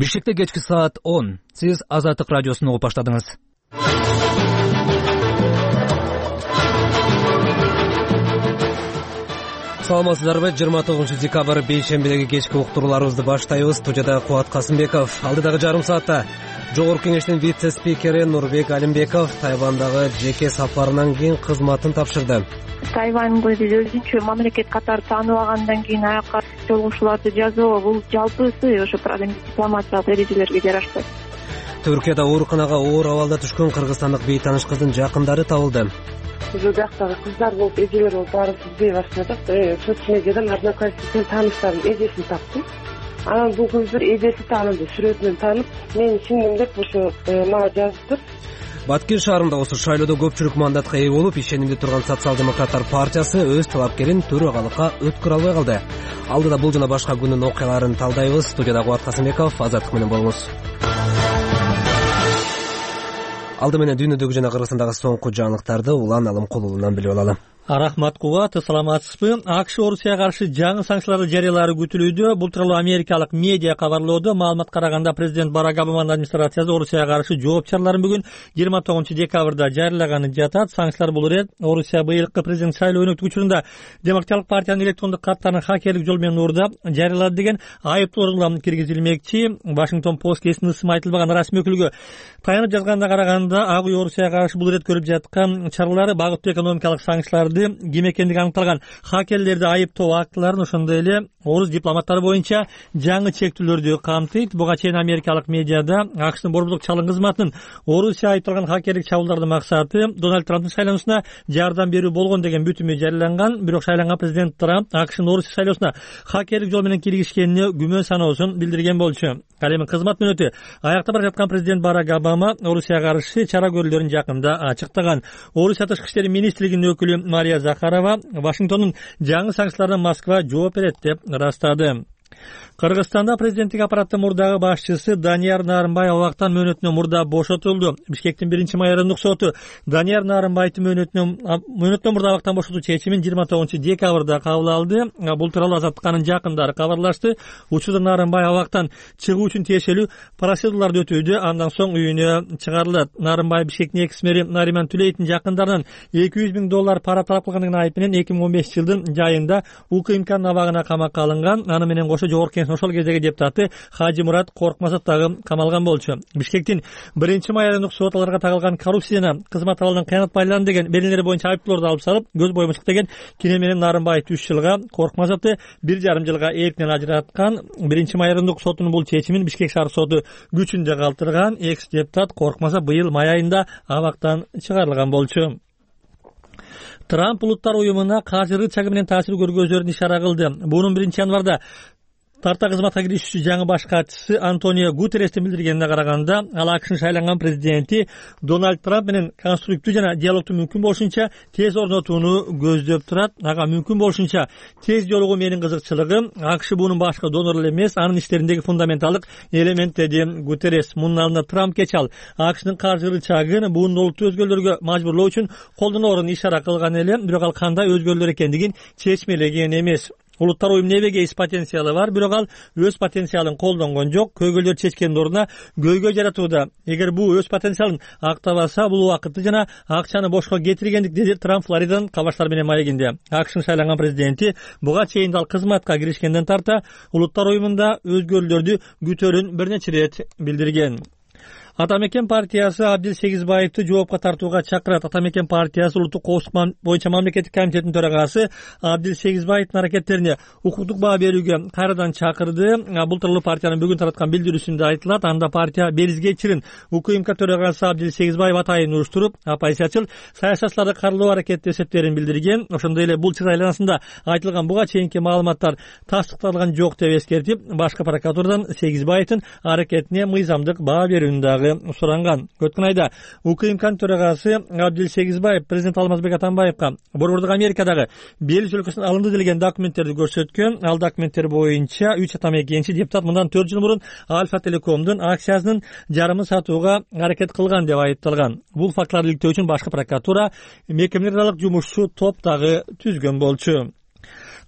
Бишкекте кечки саат 10. Сиз Азаттык радиосун угуп баштадыңыз. Саламатсыздарбы? 29 декабрь бейшембидеги кечки уктурууларыбызды баштайбыз. Студияда Кубат Касымбеков. Алдыдагы жарым саатта Жогорку Кеңештин вице-спикери Нурбек Алимбеков Тайвандагы жеке сапарынан кийин кызматын тапшырды. Тайваньды өзүнчө мамлекет катары таанып алгандан кийин аяка жолугушууларды жазуу бул жалпысы ошо дипломатиялык эрежелерге жарашпайт. Түркияда ооруканага оор абалда түшкөн кыргызстандык бейтаныш кыздын жакындары табылды. Уже жактагы кыздар болуп, эжелер болуп барып издей баштадык. Соцмедиядан одноклассничтен тааныштардын эжесин таптым. Анан бул кыз бир эжеси таанымды, сүрөтүнөн таанып, мени сиңдим деп ошо мага жазыптыр. Баткир шаарында осы шайлоодо көпчүлүк мандатка ээ болуп, ишенимде турган социал-демократтар партиясы өз талапкерин төрагалыкка өткөрө албай калды. Алдыда бул жана башка күндүн окуяларын талдайбыз. Студияда Кубат Касымбеков, Азаттык менен болуңуз. Алды менен дүйнөдөгү жана Кыргызстандагы соңку жаңылыктарды Улан Алымкулунан билип алалы. Рахмат Кубат, саламатсызбы? АКШ Орусияга каршы жаңы санкцияларды жарыялары күтүлүүдө. Бул тууралуу америкалык медиа кабарлоодо. Маалымат караганда президент Барак Обаманын администрациясы Орусияга каршы жооп чараларын бүгүн 29 декабрда жарыялаганы жатат. Санкциялар бул ирет Орусия быйылкы президент шайлоо өткөрүү учурунда Демократиялык партиянын электрондук каттарын хакерлик жол менен уурдап жарыялады деген айыптоолор киргизилмекчи. Вашингтон Пост кесин ысымы айтылбаган расмий өкүлгө таянып жазганда караганда ак үй Орусияга каршы бул ирет көрүп жаткан чаралары багыттуу экономикалык санкцияларды ким экендиги аныкталган хакерлерди айыптоо актыларын, ошондой эле орус дипломаттары боюнча жаңы чектүүлөрдү камтыйт. Буга чейин америкалык медиада АКШтын борбордук чалым кызматынын Орусия айыпталган хакерлик чабуулдардын максаты Дональд Трамптын шайлоосуна жардам берүү болгон деген бүтүмү жарыяланган. Бирок шайланган президент Трамп АКШтын Орусия шайлоосуна хакерлик жол менен киргизишкенине күмөн саноосун билдирген болчу. Ал эми кызмат мөөнөтү аякта бара жаткан президент Барак Обама Орусияга каршы чара көрүүлөрүн жакында ачыктаган. Орусия тышкы иштер министрлигинин өкүлү Мария Захарова Вашингтондун жаңы санкцияларына Москва жооп берет деп ырастады. Кыргызстанда президенттик аппараттын мурдагы башчысы Данияр Нарымбай абактан мөөнөтүнөн мурда бошотулду. Бишкектин 1-май райондук соту Данияр Нарымбайты мөөнөтүнөн мурда абактан бошотуу чечимин 29 декабрда кабыл алды. Бул тууралуу Азаттыкканын жакындары кабарлашты. Учурда Нарымбай абактан чыгуу үчүн тиешелүү процедураларды өтүүдө, андан соң үйүнө чыгарылат. Нарымбай Бишкектин экс мэри Нариман Түлейтин жакындарынан $200,000 пара талап кылгандыгын айып менен 2015 жылдын жайында УКМКнын абагына камакка алынган. Аны менен кошо Жогорку Кеңештин ошол кездеги депутаты Хажы Мурат Коркмазов дагы камалган болчу. Бишкектин 1-май райондук сот аларга тагылган коррупцияны, кызмат абалынан кыянат байланды деген белгилери боюнча айыптоолорду алып салып, көз боюмчулук деген кине менен Нарымбаевди 3 жылга, Коркмазовду 1,5 жылга эркинен ажыраткан. 1-май райондук сотунун бул чечимин Бишкек шаар соту күчүндө калтырган. Экс депутат Коркмазов быйыл май айында абактан чыгарылган болчу. Трамп улуттар уюмуна каржы рычагы менен таасир көргөзөрүн ишара кылды. Бунун 1-январда тарта кызматка киришүүчү жаңы баш катчысы Антонио Гутеррестин билдиргенине караганда, ал АКШнын шайланган президенти Дональд Трамп менен конструктив жана диалогту мүмкүн болушунча тез орнотууну көздөп турат. Ага мүмкүн болушунча тез жолугуу менин кызыкчылыгым. АКШ бунун башкы донор эле эмес, анын иштериндеги фундаменталдык элемент деди Гутеррес. Мунун алдында Трамп кечал АКШнын каржы рычагын буун олуттуу өзгөрүүлөргө мажбурлоо үчүн колдоноорун ишара кылган эле, бирок ал кандай өзгөрүүлөр экендигин чечмелеген эмес. Улуттар уюмунун эбегейс потенциалы бар, бирок ал өз потенциалын колдонгон жок. Көйгөйлөр чечкендин ордуна көйгөй жаратууда. Эгер бул өз потенциалын актабаса, бул убакытты жана акчаны бошко кетиргендик, деди Трамп Флориданын кабаштар менен маегинде. АКШнын шайланган президенти буга чейин дал кызматка киришкенден тарта улуттар уюмунда өзгөрүүлөрдү күтөрүн бир нече ирет билдирген. Атамекен партиясы Абдил Сегизбаевди жоопко тартууга чакырат. Атамекен партиясы улуттук коопсуздук боюнча мамлекеттик комитетинин төрагасы Абдил Сегизбаевдин аракеттерине укуктук баа берүүгө кайрадан чакырды. Бул тууралуу партиянын бүгүн тараткан билдирүүсүндө айтылат. Анда партия Белизге чирин УКМК төрагасы Абдил Сегизбаев атайын уруштуруп, оппозициячыл саясатчыларды каралоо аракети эсептерин билдирген. Ошондой эле бул чыр айланасында айтылган буга чейинки маалыматтар тастыкталган жок деп эскертип, башкы прокуратурадан Сегизбаевдин аракетине мыйзамдык баа берүүнү суранган. Өткөн айда УКМКнын төрагасы Абдил Сегизбаев президент Алмазбек Атамбаевга борбордук Америкадагы Белиз өлкөсүнөн алынды делген документтерди көрсөткөн. Ал документтер боюнча 3 атамекенчи депутат мындан 4 жыл мурун Альфа Телекомдун акциясынын жарымын сатууга аракет кылган деп айыпталган. Бул фактыларды иликтөө үчүн башкы прокуратура мекемелер аралык жумушчу топ дагы түзгөн болчу.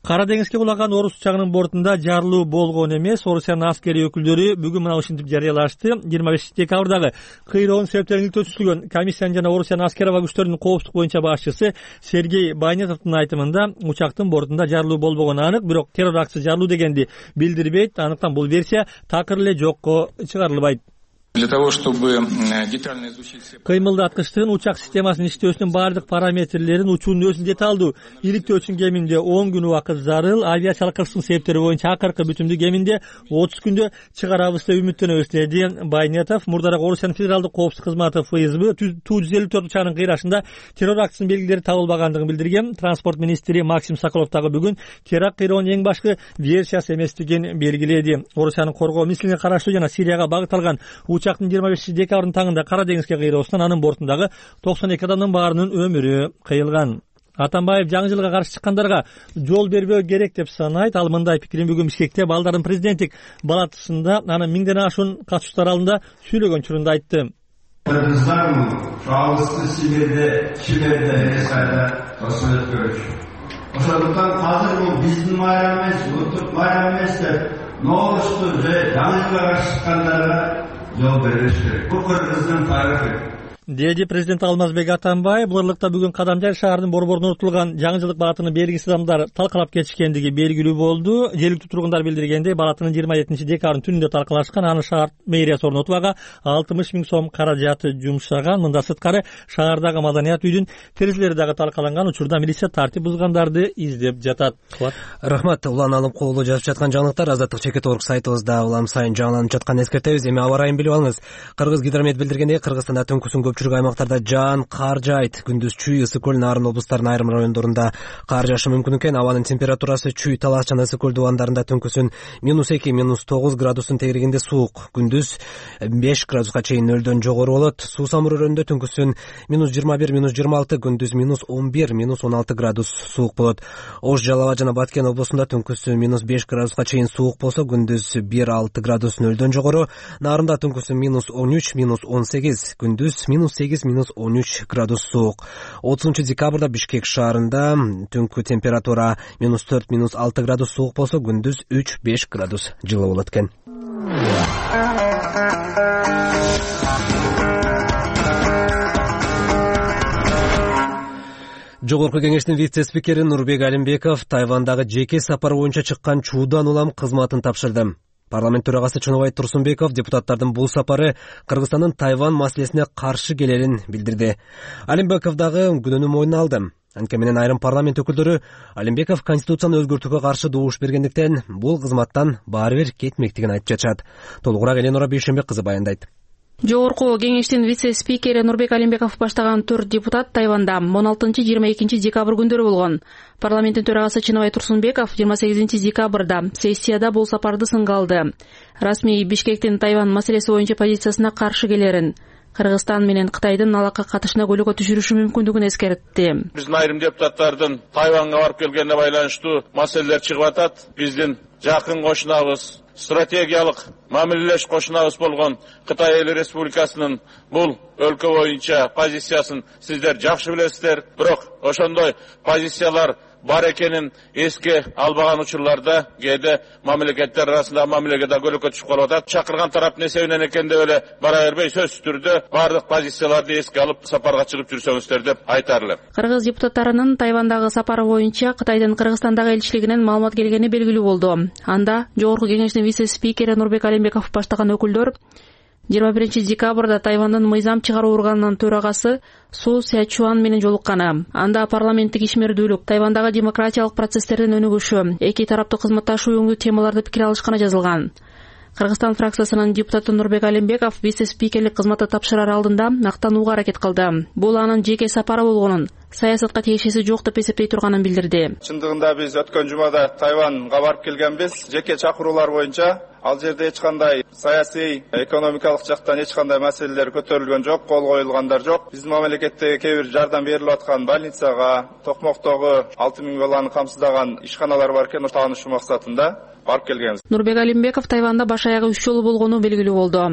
Кара деңизге кулаган орус учагынын бортунда жарылуу болгон эмес. Орусиянын аскери өкүлдөрү бүгүн мына ушинтип жарыялашты. 25 декабрдагы кыйроонун себептерин илтөөчүсүлгөн комиссиянын жана Орусиянын аскер аба күчтөрүнүн коопсуздук боюнча башчысы Сергей Байнетовдун айтымында учактын бортунда жарылуу болбогону анык, бирок террор актысы жарылуу дегенди билдирбейт. Андыктан бул версия такыр эле жокко чыгарылбайт. Для того, чтобы детально изучить все... Кыймылдаткычтын учак системасынын иштөөсүнүн баардык параметрлерин учуунун өзүн деталдуу иликтөө үчүн кеминде 10 күн убакыт зарыл. Авиациялык кырсыктын себептери боюнча акыркы бүтүмдү кеминде 30 күндө чыгарабыз деп үмүттөнөбүз, деди Байнетов. Мурдараак Орусиянын федералдык коопсуздук кызматы ФСБ Ту-154 учагынын кыйрашында террор актысынын белгилери табылбагандыгын билдирген. Транспорт министри Максим Соколов дагы бүгүн теракт кыйроонун эң башкы версиясы эместигин белгиледи. Орусиянын коргоо миссиясине караштуу жана Сирияга багытталган учактын 25 декабрдын таңында Кара деңизге кыйроосунан анын бортундагы 92 адамдын баарынын өмүрү кыйылган. Атамбаев жаңы жылга каршы чыккандарга жол бербөө керек деп санайт. Ал мындай пикирин бүгүн Бишкекте балдардын президенттик палатасында анын 1000ден ашуун катышуучулар алдында сүйлөгөн учурунда айтты. Кыргызстан жалгызды Сибирде эсайда тосолот көрүшү. Ошондуктан азыр бул биздин майрам эмес, улуттук майрам эмес деп Ноорусту же жаңы жылга каршы чыккандарга жол бериш керек. Бул Кыргыздын тарыхы. Деди президент Алмазбек Атамбаев. Бул ырлыкта бүгүн Кадамжай шаарынын борборунда отурулган жаңы жылдык баатыны белгисиз адамдар талкалап кетишкендиги белгилүү болду. Жергиликтүү тургундар билдиргендей, баатынын 27 декабрдын түнүндө талкалашкан. Аны шаар мэриясы орнотууга 60 000 сом каражаты жумшаган. Мында сырткары шаардагы маданият үйдүн терезелери дагы талкаланган. Учурда милиция тартип бузгандарды издеп жатат. Рахмат. Улан алып колу жазып жаткан жаңылыктар Азаттык чекит орг сайтыбызда улам сайын жаңыланып жаткан эскертебиз. Эми аба ырайын билип алыңыз. Кыргыз гидромет билдиргендей, Кыргызстанда түнкүсүн көпчүлүк аймактарда жаан, кар жаайт. Күндүз Чүй, Ысык көл, Нарын облустарынын айрым райондорунда кар жаашы мүмкүн экен. Абанын температурасы Чүй, Талас жана Ысык көл дубандарында түнкүсүн -2, -9 градустун тегерегинде суук. Күндүз 5 градуска чейин нөлдөн жогору болот. Суу самыр өрөндө түнкүсүн -21, -26, күндүз -11, -16 градус суук болот. Ош, Жалал абад жана Баткен облусунда түнкүсүн -5 градуска чейин суук болсо, күндүз 1-6 градус нөлдөн жогору. Нарында түнкүсүн -13, -18, күндүз -8, -13 градус суук. 30 декабрда Бишкек шаарында түнкү температура -4, -6 градус суук болсо, күндүз 3-5 градус жылы болот экен. Жогорку кеңештин вице-спикери Нурбек Алимбеков Тайвандагы жеке сапар боюнча чыккан чуудан улам кызматын тапшырды. Парламент төрагасы Чыныбай Турсунбеков депутаттардын бул сапары Кыргызстандын Тайвань маселесине каршы келерин билдирди. Алимбеков дагы күнөөнү мойнуна алды. Анткени менен айрым парламент өкүлдөрү Алимбеков конституцияны өзгөртүүгө каршы добуш бергендиктен бул кызматтан баары бир кетмектигин айтып жатышат. Толугураак Эленора Бейшембек кызы баяндайт. Жогорку кеңештин вице-спикери Нурбек Алимбеков баштаган 4 депутат Тайванда 16-22 декабрь күндөрү болгон. Парламенттин төрагасы Чыныбай Турсунбеков 28 декабрда сессияда бул сапарды сынга алды. Расмий Бишкектин Тайвань маселеси боюнча позициясына каршы келерин, Кыргызстан менен Кытайдын алака катышына көйгөй түшүрүшү мүмкүндүгүн эскертти. Биздин айрым депутаттардын Тайванга барып келгенине байланыштуу маселелер чыгып атат. Биздин жакын кошунабыз, стратегиялык мамилелеш кошунабыз болгон Кытай Эл Республикасынын бул өлкө боюнча позициясын сиздер жакшы билесиздер. Бирок ошондой позициялар бар экенин эске албаган учурларда кээде мамлекеттер арасында мамилеге көйгөй түшүп калып атат. Чакырган тараптын эсебинен экен деп эле бара бербей, сөзсүз түрдө бардык позицияларды эске алып сапарга чыгып жүрсөңүздөр деп айтар элем. Кыргыз депутаттарынын Тайвандагы сапары боюнча Кытайдын Кыргызстандагы элчилигинен маалымат келгени белгилүү болду. Анда жогорку кеңештин вице-спикери Нурбек Алимбеков баштаган өкүлдөр 21 декабрда Тайвандын мыйзам чыгаруу органынын төрагасы Су Сячуан менен жолукканы. Анда парламенттик ишмердүүлүк, Тайвандагы демократиялык процесстердин өнүгүшү, эки тараптуу кызматташуу өңдүү темаларды пикир алышканы жазылган. Кыргызстан фракциясынын депутаты Нурбек Алимбеков вице-спикерлик кызматты тапшырар алдында мактанууга аракет кылды. Бул анын жеке сапары болгонун, саясатка тиешеси жок деп эсептей турганын билдирди. Чындыгында биз өткөн жумада Тайванга барып келгенбиз. Жеке чакыруулар боюнча ал жерде эч кандай саясий, экономикалык жактан эч кандай маселелер көтөрүлгөн жок, кол коюлгандар жок. Биздин мамлекетте кээ бир жардам берилип аткан больницага, Токмоктогу 6000 баланы камсыздаган ишканалар бар экен, таанышуу максатында барып келгенбиз. Нурбек Алимбеков Тайванда баш аягы 3 жолу болгону белгилүү болду.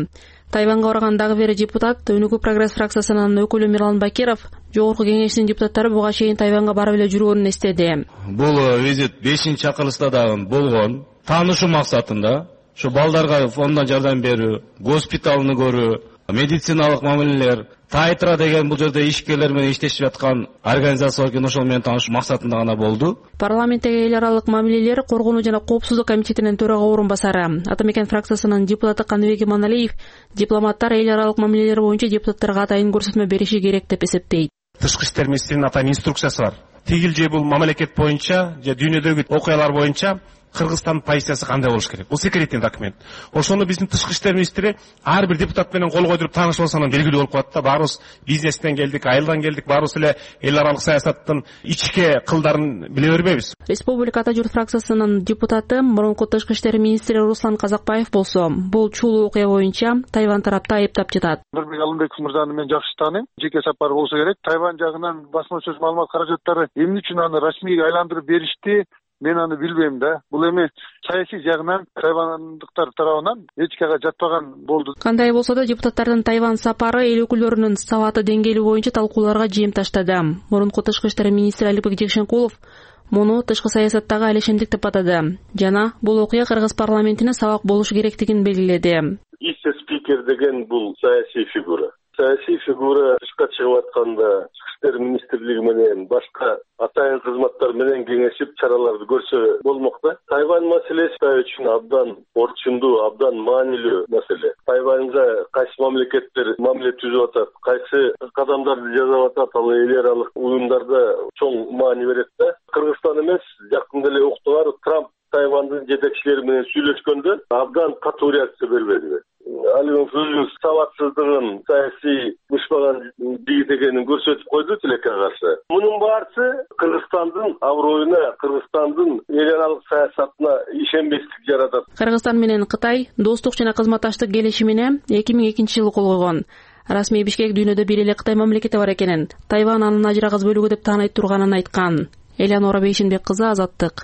Тайванга барган дагы бир депутат, Өнүгүү прогресс фракциясынын өкүлү Мирлан Бакиров Жогорку Кеңештин депутаттары буга чейин Тайванга барып эле жүргөнүн эстеди. Бул визит 5-чакырылышта дагы болгон. Таанышуу максатында ушу балдарга фонддон жардам берүү, госпиталны көрүү, медициналык мамилелер, Тайтра деген бул жерде ишкерлер менен иштешип аткан организация бар экен, ошол менен таанышуу максатында гана болду. Парламенттеги эл аралык мамилелер, коргонуу жана коопсуздук комитетинин төрага орун басары, Ата Мекен фракциясынын депутаты Каныбек Иманалиев дипломаттар эл аралык мамилелер боюнча депутаттарга атайын көрсөтмө бериши керек деп эсептейт. Тышкы иштер министринин атайын инструкциясы бар. Тигил же бул мамлекет боюнча, же дүйнөдөгү окуялар боюнча Кыргызстандын позициясы кандай болуш керек? Бул секретный документ. Ошону биздин тышкы иштер министри ар бир депутат менен кол койдуруп таанышып алсаң белгилүү болуп калат да. Баарыбыз бизнестен келдик, айылдан келдик, баарыбыз эле эл аралык саясаттын ичке кылдарын биле бербейбиз. Республика Ата Журт фракциясынын депутаты, мурунку тышкы иштер министри Руслан Казакбаев болсо, бул чулуу окуя боюнча Тайвань тарапты айыптап жатат. Нурбек Алымбеков мырзаны мен жакшы тааныйм. Жеке сапар болсо керек. Тайвань жагынан басма сөз маалымат каражаттары эмне үчүн аны расмийге айландырып беришти? Мен аны билбейм да. Бул эми саясий жагынан тайвандыктар тарабынан эч кайга жатпаган болду. Кандай болсо да депутаттардын Тайвань сапары эл өкүлдөрүнүн сабаты деңгээли боюнча талкууларга жем таштады. Мурунку тышкы иштер министри Алибек Жекшенкулов муну тышкы саясаттагы алешемдик деп атады жана бул окуя Кыргыз парламентине сабак болушу керектигин белгиледи. Вице-спикер деген бул саясий фигура. Саясий фигура тышка чыгып атканда иштер министрлиги менен башка атайын кызматтар менен кеңешип чараларды көрсө болмок да. Тайвань маселеси үчүн абдан орчундуу, абдан маанилүү маселе. Тайваньга кайсы мамлекеттер мамиле түзүп атат, кайсы кадамдарды жасап атат, ал эл аралык уюмдарда чоң маани берет да. Кыргызстан эмес, жакында эле уктуңар, Трамп Тайвандын жетекчилери менен сүйлөшкөндө абдан катуу реакция бербеди. Алимов өзүнүн сабатсыздыгын, саясий бышпаган жигит экенин көрсөтүп койду тилекке каршы. Мунун баарысы Кыргызстандын аброюна, Кыргызстандын эл аралык саясатына ишенбестик жаратат. Кыргызстан менен Кытай достук жана кызматташтык келишимине 2002-жылы кол койгон. Расмий Бишкек дүйнөдө бир эле Кытай мамлекети бар экенин, Тайвань анын ажырагыс бөлүгү деп тааный турганын айткан. Элеонора Бейшенбек кызы, Азаттык.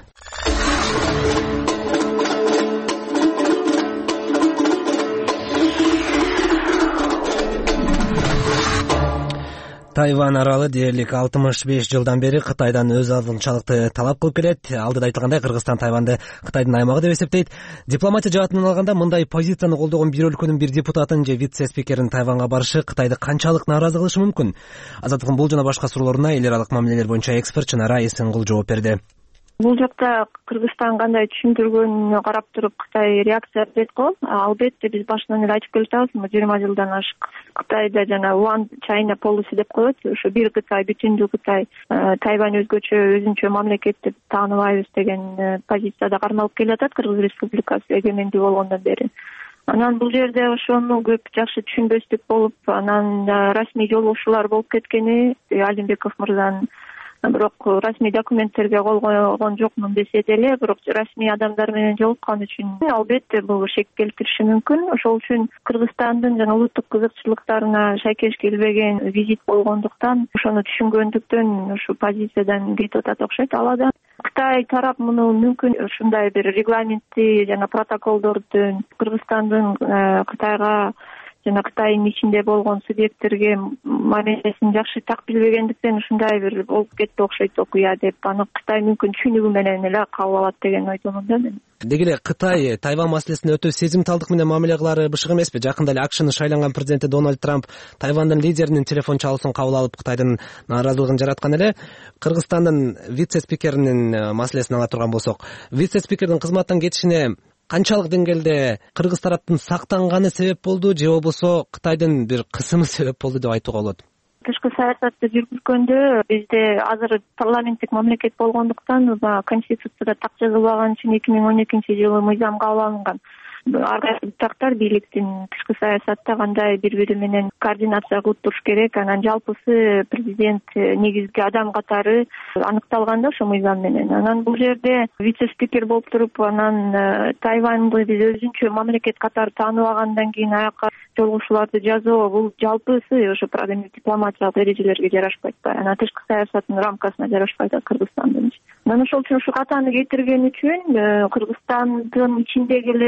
Тайвань аралы дээрлик 65 жылдан бери Кытайдан өз алдынчалыкты талап кылып келет. Алдыда айтылгандай, Кыргызстан Тайваньды Кытайдын аймагы деп эсептейт. Дипломатия жаатынан алганда мындай позицияны колдогон бир өлкөнүн бир депутатын же вице-спикерин Тайваньга барышы Кытайды канчалык нааразы кылышы мүмкүн? Азаттыктын бул жана башка суроолоруна эл аралык мамилелер боюнча эксперт Чынара Эсенгул жооп берди. Бул жакта Кыргызстан кандай түшүндүргөнүн карап туруп Кытай реакция берет го. Албетте биз башынан эле айтып келатабыз, 20 жылдан ашык Кытайда жана One China policy деп коет. Ошо бир Кытай, бүтүндүү Кытай, Тайвань өзгөчө, өзүнчө мамлекет деп тааныбайбыз деген позицияда кармалып келатат Кыргыз Республикасы эгемендүү болгондон бери. Анан бул жерде ошону көп жакшы түшүнбөстүк болуп, анан расмий жолугушуулар болуп кеткени Алимбеков мырзанын бирок расмий документтерге кол койгон жокмун десе деле, бирок расмий адамдар менен жолуккан үчүн албетте бул шек келтириши мүмкүн. Ошол үчүн Кыргызстандын жана улуттук кызыкчылыктарына шайкеш келбеген визит болгондуктан ошону түшүнгөндүктөн ушу позициядан кетип атат окшойт. Алада Кытай тарап муну мүмкүн ушундай бир регламентти жана протоколдорду Кыргызстандын Кытайга жана Кытайдын ичинде болгон субъекттерге мамилесин жакшы так билбегендиктен ушундай бир болуп кетти окшойт окуя деп, аны Кытай мүмкүн түшүнүгү менен эле кабыл алат деген ойдомун да мен. Деги эле Кытай Тайвань маселесине өтө сезимталдык менен мамиле кылары бышык эмеспи? Жакында эле АКШнын шайланган президенти Дональд Трамп Тайвандын лидеринин телефон чалуусун кабыл алып Кытайдын нааразылыгын жараткан эле. Кыргызстандын вице-спикеринин маселесин ала турган болсок, вице-спикердин кызматтан кетишине канчалык деңгээлде Кыргыз тараптын сактанганы себеп болду же болбосо Кытайдын бир кысымы себеп болду деп айтууга болот? Тышкы саясатты жүргүзгөндө бизде азыр парламенттик мамлекет болгондуктан конституцияда так жазылбаган үчүн 2012-жылы мыйзам кабыл алынган. Ар кайсы буттактар бийликтин тышкы саясатта кандай бири-бири менен координация кылып туруш керек. Анан жалпысы президент негизги адам катары аныкталган да ошо мыйзам менен. Анан бул жерде вице-спикер болуп туруп, анан Тайваньды биз өзүнчө мамлекет катары тааныбагандан кийин аяка жолугушууларды жазуу, бул жалпысы ошо дипломатиялык эрежелерге жарашпайт. Анан тышкы саясаттын рамкасына жарашпайт Кыргызстандын. Анан ошол үчүн ушу катаны кетирген үчүн Кыргызстандын ичиндеги эле ошо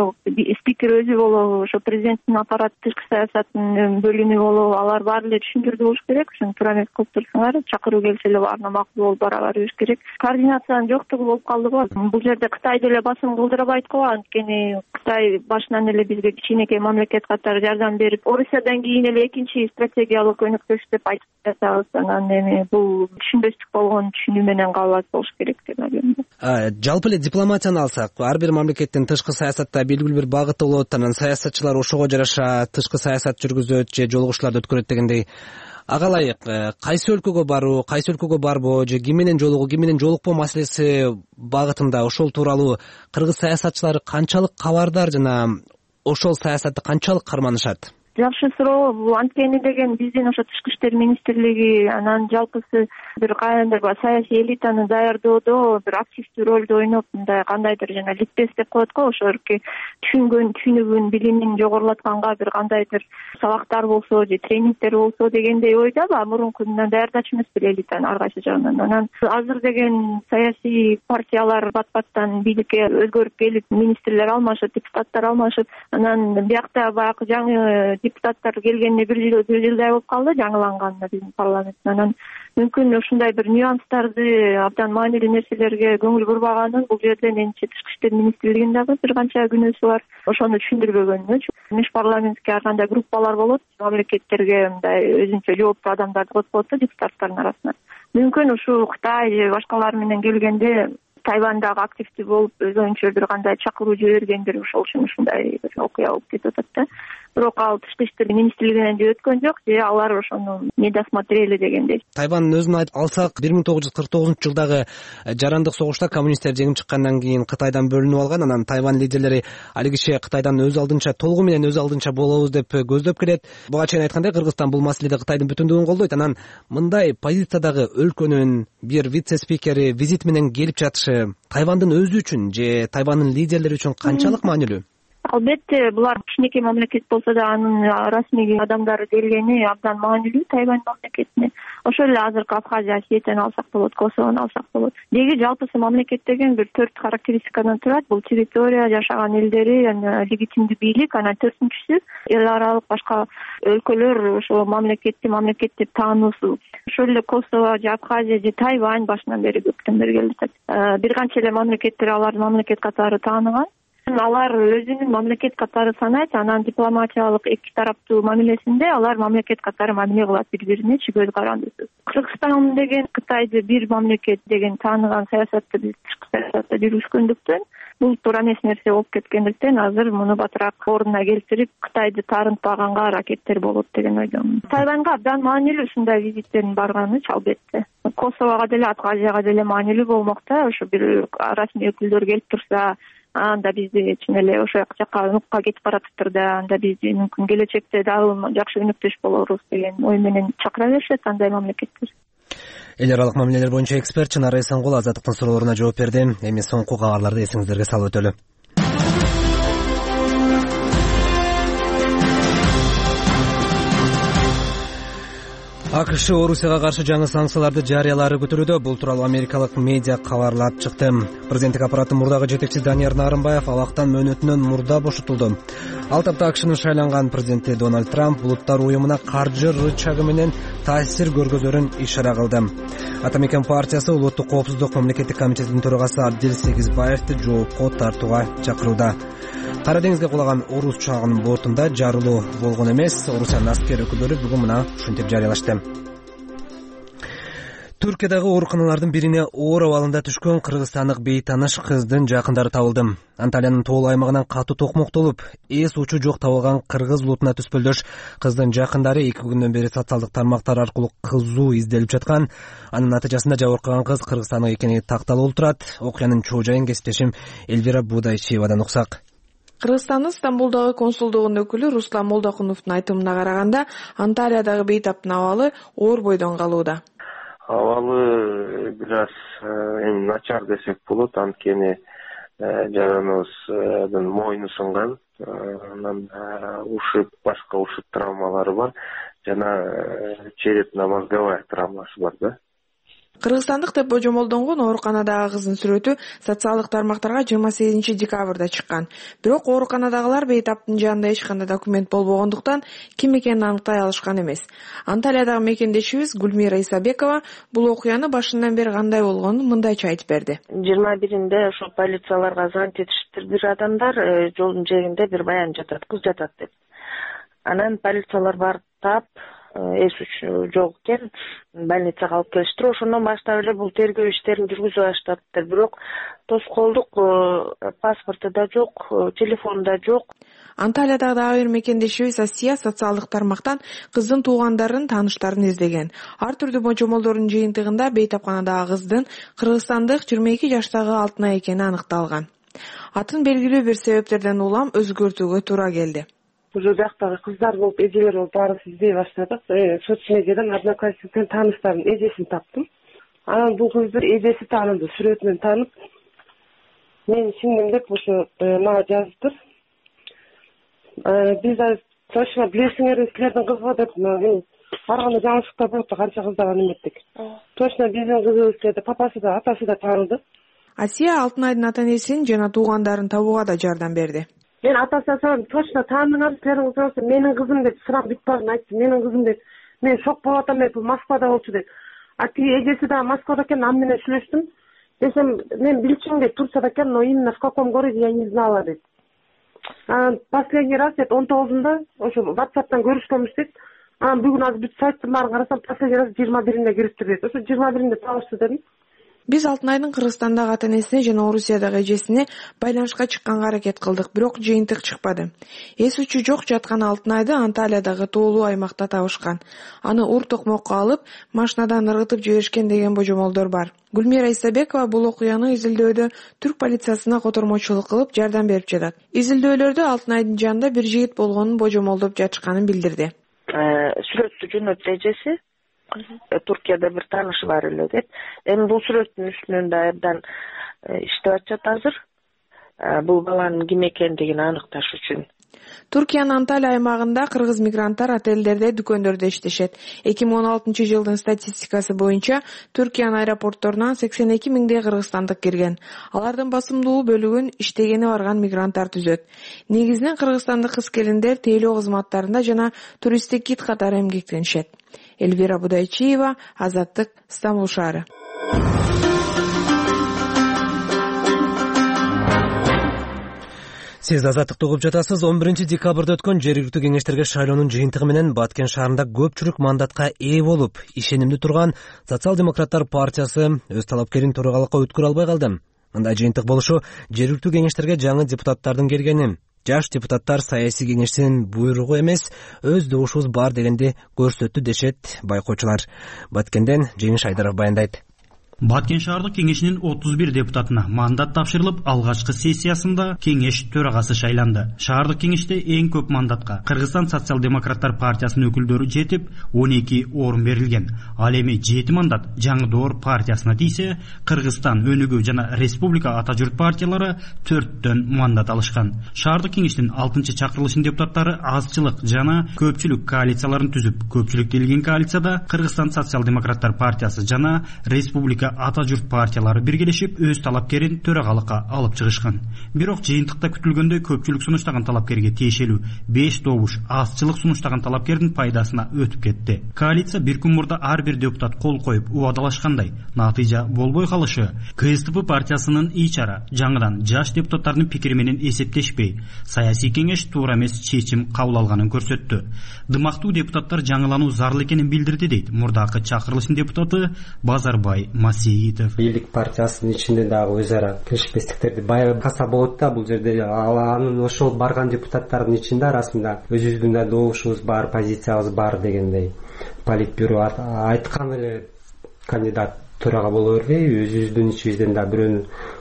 ошо спикер өзү болобу, ошо президенттин аппараты, тышкы саясаттын бөлүмү болобу, алар баары эле түшүндүрдү болуш керек. Ошону туура эмес кылып турсуңар, чакыруу келсе эле баарына макул болуп бара бериш керек. Координациянын жоктугу болуп калды го. Бул жерде Кытай деле басым кылдырбайт го, анткени Кытай башынан эле бизге кичинекей мамлекет катары жардам берип, Орусиядан кийин эле экинчи стратегиялык өнөктөш деп айтып жатабыз. Анан эми бул түшүнбөстүк болгон түшүнүү менен кабылат болуш керек деп ойлойм. Жалпы эле дипломатияны алсак, ар бир мамлекеттин тышкы саясатта белгилүү бир багыты болот, анан саясатчылар ошого жараша тышкы саясат жүргүзөт же жолугушууларды өткөрөт дегендей. Ага ылайык кайсы өлкөгө баруу, кайсы өлкөгө барбоо же ким менен жолугуу, ким менен жолукпоо маселеси багытында ошол тууралуу кыргыз саясатчылары канчалык кабардар жана ошол саясатты канчалык карманышат? Жакшы суроо. Бул анткени деген биздин ошо тышкы иштер министрлиги анан жалпысы бир кайдыр саясий элитаны даярдоодо бир активдүү ролду ойноп, мындай кандайдыр жана ликбез деп коет го, ошолорки түшүнүгүн, билимин жогорулатканга бир кандайдыр сабактар болсо же тренингдер болсо дегендей ойдобу, мурункунан даярдачу эмес беле элитаны ар кайсы жагынан. Анан азыр деген саясий партиялар бат-баттан бийликке өзгөрүп келип, министрлер алмашып, депутаттар алмашып, анан биякта баягы жаңы депутаттар келгенине бир жылдай болуп калды, жаңыланганына биздин парламенттин. Анан мүмкүн ушундай бир нюанстарды, абдан маанилүү нерселерге көңүл бурбаганын бул жерде менимче тышкы иштер министрлигинин дагы бир канча күнөөсү бар. Ошону түшүндүрбөгөнү. Межпарламенттик ар кандай группалар болот, мамлекеттерге мындай өзүнчө жооптуу адамдарды коюп коет да депутаттардын арасына. Мүмкүн ушу Кытай же башкалар менен келгенде Тайвандагы активдүү болуп, өз оюнча бир кандай чакыруу жибергендир, ошол үчүн ушундай бир окуя болуп кетип атат да. Бирок ал тышкы иштер министрлигинен же өткөн жок, же алар ошону не досмотрели дегендей. Тайвандын өзүн алсак, 1949-жылдагы жарандык согушта коммунисттер жеңип чыккандан кийин Кытайдан бөлүнүп алган. Анан Тайвань лидерлери али киши Кытайдан өз алдынча, толугу менен өз алдынча болобуз деп көздөп келет. Буга чейин айткандай, Кыргызстан бул маселеде Кытайдын бүтүндүгүн колдойт. Анан мындай позициядагы өлкөнүн бир вице-спикери визит менен келип жатышы Тайвандын өзү үчүн же Тайвандын лидерлери үчүн канчалык маанилүү? Албетте, булар кичинекей мамлекет болсо да анын расмий адамдары келгени абдан маанилүү Тайвань мамлекетине. Ошол эле азыркы Абхазия, Осетияны алсак болот, Косовону алсак болот. Деги жалпысы мамлекет деген бир 4 характеристикадан турат. Бул территория, жашаган элдери, легитимдүү бийлик, анан төртүнчүсү эл аралык башка өлкөлөр ошол мамлекетти мамлекет деп таануусу. Ошол эле Косово же Абхазия же Тайвань башынан бери көптөн бери келип атат. Бир канча эле мамлекеттер аларды мамлекет катары тааныган. Алар өзүнүн мамлекет катары санайт, анан дипломатиялык эки тараптуу мамилесинде алар мамлекет катары мамиле кылат бири-бирине, көз карандысыз. Кыргызстан деген Кытайды бир мамлекет деген тааныган саясатты биз тышкы саясатта жүргүзгөндүктөн, бул туура эмес нерсе болуп кеткендиктен азыр муну батыраак ордуна келтирип Кытайды таарынтпаганга аракеттер болот деген ойдомун. Тайваньга абдан маанилүү ушундай визиттердин барганы албетте. Косового деле, Абхазияга деле маанилүү болмок да, ошо бир расмий өкүлдөр келип турса, анда бизди чын эле ошол жака нукка кетип баратыптыр да, анда бизди мүмкүн келечекте дагы жакшы өнөктөш болорбуз деген ой менен чакыра беришет андай мамлекеттер. Эл аралык мамилелер боюнча эксперт Чынара Эсенгул Азаттыктын суроолоруна жооп берди. Эми соңку кабарларды эсиңиздерге салып өтөлү. АКШ Орусияга каршы жаңы санкцияларды жарыялары күтүлүүдө. Бул тууралуу америкалык медиа кабарлап чыкты. Президенттик аппараттын мурдагы жетекчиси Данияр Нарымбаев абактан мөөнөтүнөн мурда бошотулду. Ал тапта АКШнын шайланган президенти Дональд Трамп булуттар уюмуна каржы рычагы менен таасир көргөзөрүн ишара кылды. Ата мекен партиясы улуттук коопсуздук мамлекеттик комитетинин төрагасы Абдил Сегизбаевди жоопко тартууга чакырууда. Кара деңизге кулаган орус учагынын бортунда жарылуу болгон эмес. Орусиянын аскер өкүлдөрү бүгүн мына ушинтип жарыялашты. Түркиядагы ооруканалардын бирине оор абалында түшкөн кыргызстандык бейтаныш кыздын жакындары табылды. Анталиянын тоол аймагынан катуу токмоктолуп, эс учу жок табылган кыргыз улутуна түспөлдөш кыздын жакындары 2 күндөн бери социалдык тармактар аркылуу кызуу изделип жаткан. Анын натыйжасында жабыркаган кыз Кыргызстандык экени такталып турат. Окуянын чоо жайын кесиптешим Эльвира Будайчиевадан уксак. Кыргызстандын Стамбулдагы консулдугунун өкүлү Руслан Молдокуновдун айтымына караганда, Анталиядагы бейтаптын абалы оор бойдон калууда. Абалы бир аз начар десек болот, анткени жараныбыздын мойну сынган, анан ушиб, башка ушиб травмалары бар, жана черепно-мозговая травмасы бар да. Кыргызстандык деп божомолдонгон ооруканадагы кыздын сүрөтү социалдык тармактарга 28 декабрда чыккан. Бирок ооруканадагылар бейтаптын жанында эч кандай документ болбогондуктан ким экенин аныктай алышкан эмес. Анталиядагы мекендешибиз Гүлмира Исабекова бул окуяны башынан бери кандай болгонун мындайча айтып берди. 21-inde ошо полицияларга звонить этишиптир, бир адамдар жолдун жээгинде бир баян жатат, кыз жатат деп. Анан полициялар барып таап, эс үчү жок экен, больницага алып келиштир. Ошондон баштап эле бул тергөө иштерин жүргүзүп баштаптыр. Бирок тоскоолдук, паспорту да жок, телефону да жок. Анталиядагы дагы бир мекендешибиз Асия социалдык тармактан кыздын туугандарын, тааныштарын издеген. Ар түрдүү божомолдордун жыйынтыгында бейтапканадагы кыздын кыргызстандык 22 жаштагы Алтынай экени аныкталган. Атын белгилүү бир себептерден улам өзгөртүүгө туура келди. Уже бияктагы кыздар болуп, эжелер болуп баарыбыз издей баштадык. Соцмедиядан одноклассниктен тааныштардын эжесин таптым. Анан бул кыздыр эжеси тааныды, сүрөтүнөн таанып, мен сиңдим деп ошо мага жазыптыр. Биз точно билесиңер, силердин кызы деп барганда жаңылыштар болот да, канча кыздарга неметтик. Точно биздин кызыбыз деп папасы да, атасы да тааныды. Асия Алтынайдын ата-энесин жана туугандарын табууга да жардам берди. Мен атасына сурам, точно таандыңар, силердин кызыңыз менин кызым деп сурап бүт бардым, айтты, менин кызым деп. Мен шок болуп атам, бул Москвада болчу деп. А тиги эжеси да Москвада экен, аны менен сүйлөштүм. Десем, мен билчүм деп Турцияда экен, но именно в каком городе я не знала деп. Последний раз деп 19-ында ошо WhatsApp'тан көрүшкөнбүз деп. Анан бүгүн азыр бүт сайттын баарын карасам, последний раз 21-inde кириптир деп. Ошо 21-inde табышты дедим. Биз Алтынайдын Кыргызстандагы ата-энесине жана Орусиядагы эжесине байланышка чыкканга аракет кылдык, бирок жыйынтык чыкпады. Эс үчү жок жаткан Алтынайды Анталиядагы тоолуу аймакта табышкан. Аны ур токмокко алып, машинадан ыргытып жиберишкен деген божомолдор бар. Гүлмира Исабекова бул окуяны изилдөөдө түрк полициясына котормочулук кылып жардам берип жатат. Изилдөөлөрдө Алтынайдын жанында бир жигит болгонун божомолдоп жатышканын билдирди. Сүрөттү жөнөттү эжеси. Туркияда бир таанышы бар эле деп. Эми бул сүрөттүн үстүнөн да абдан иштеп атышат азыр. Бул баланын ким экендигин аныкташ үчүн. Туркиянын Анталия аймагында кыргыз мигранттар отелдерде, дүкөндөрдө иштешет. 2016 жылдын статистикасы боюнча Түркиянын аэропортторунан 82 миңдей кыргызстандык кирген. Алардын басымдуу бөлүгүн иштегени барган мигранттар түзөт. Негизинен кыргызстандык кыз-келиндер тейлөө кызматтарында жана туристтик гид катары эмгектенишет. Эльвира Будайчиева, Азаттык, Стамбул шаары. Сиз Азаттыкты угуп жатасыз. 11 декабрда өткөн жергиликтүү кеңештерге шайлоонун жыйынтыгы менен Баткен шаарында көпчүлүк мандатка ээ болуп, ишенимдүү турган Социал-демократтар партиясы өз талапкерин төрагалыкка өткөрө албай калды. Мындай жыйынтык болушу жергиликтүү кеңештерге жаңы депутаттардын келгени. Жаш депутаттар саясий кеңештин буйругу эмес, өз добушубуз бар дегенди көрсөттү дешет байкоочулар. Баткенден Жеңиш Айдаров баяндайт. Баткен шаардык кеңешинин 31 депутатына мандат тапшырылып, алгачкы сессиясында кеңеш төрагасы шайланды. Шаардык кеңеште эң көп мандатка Кыргызстан социал-демократтар партиясынын өкүлдөрү жетип, 12 орун берилген. Ал эми 7 мандат Жаңы Доор партиясына тийсе, Кыргызстан Өнүгүү жана Республика Ата журт партиялары 4төн мандат алышкан. Шаардык кеңештин 6-чакырылышын депутаттары азчылык жана көпчүлүк коалицияларын түзүп, көпчүлүк делген коалицияда Кыргызстан социал-демократтар партиясы жана Республика Ата журт партиялары биргелешип өз талапкерин төрагалыкка алып чыгышкан. Бирок жыйынтыкта күтүлгөндөй көпчүлүк сунуштаган талапкерге тиешелүү 5 добуш азчылык сунуштаган талапкердин пайдасына өтүп кетти. Коалиция бир күн мурда ар бир депутат кол коюп убадалашкандай. Натыйжа болбой калышы КСДП партиясынын ичара жаңыдан жаш депутаттардын пикири менен эсептешпей, саясий кеңеш туура эмес чечим кабыл алганын көрсөттү. Дымактуу депутаттар жаңылануу зарыл экенин билдирди дейт мурдакы чакырылыштын депутаты Базарбай Бийлик партиясынын ичинде дагы өз ара киришпестиктерди байкаса болот да, бул жерде анын ошол барган депутаттардын ичинде арасында өзүбүздүн да добушубуз бар, позициябыз бар дегендей политбюро айткан эле кандидат төрага боло бербей, өзүбүздүн ичибизден да бирөөнү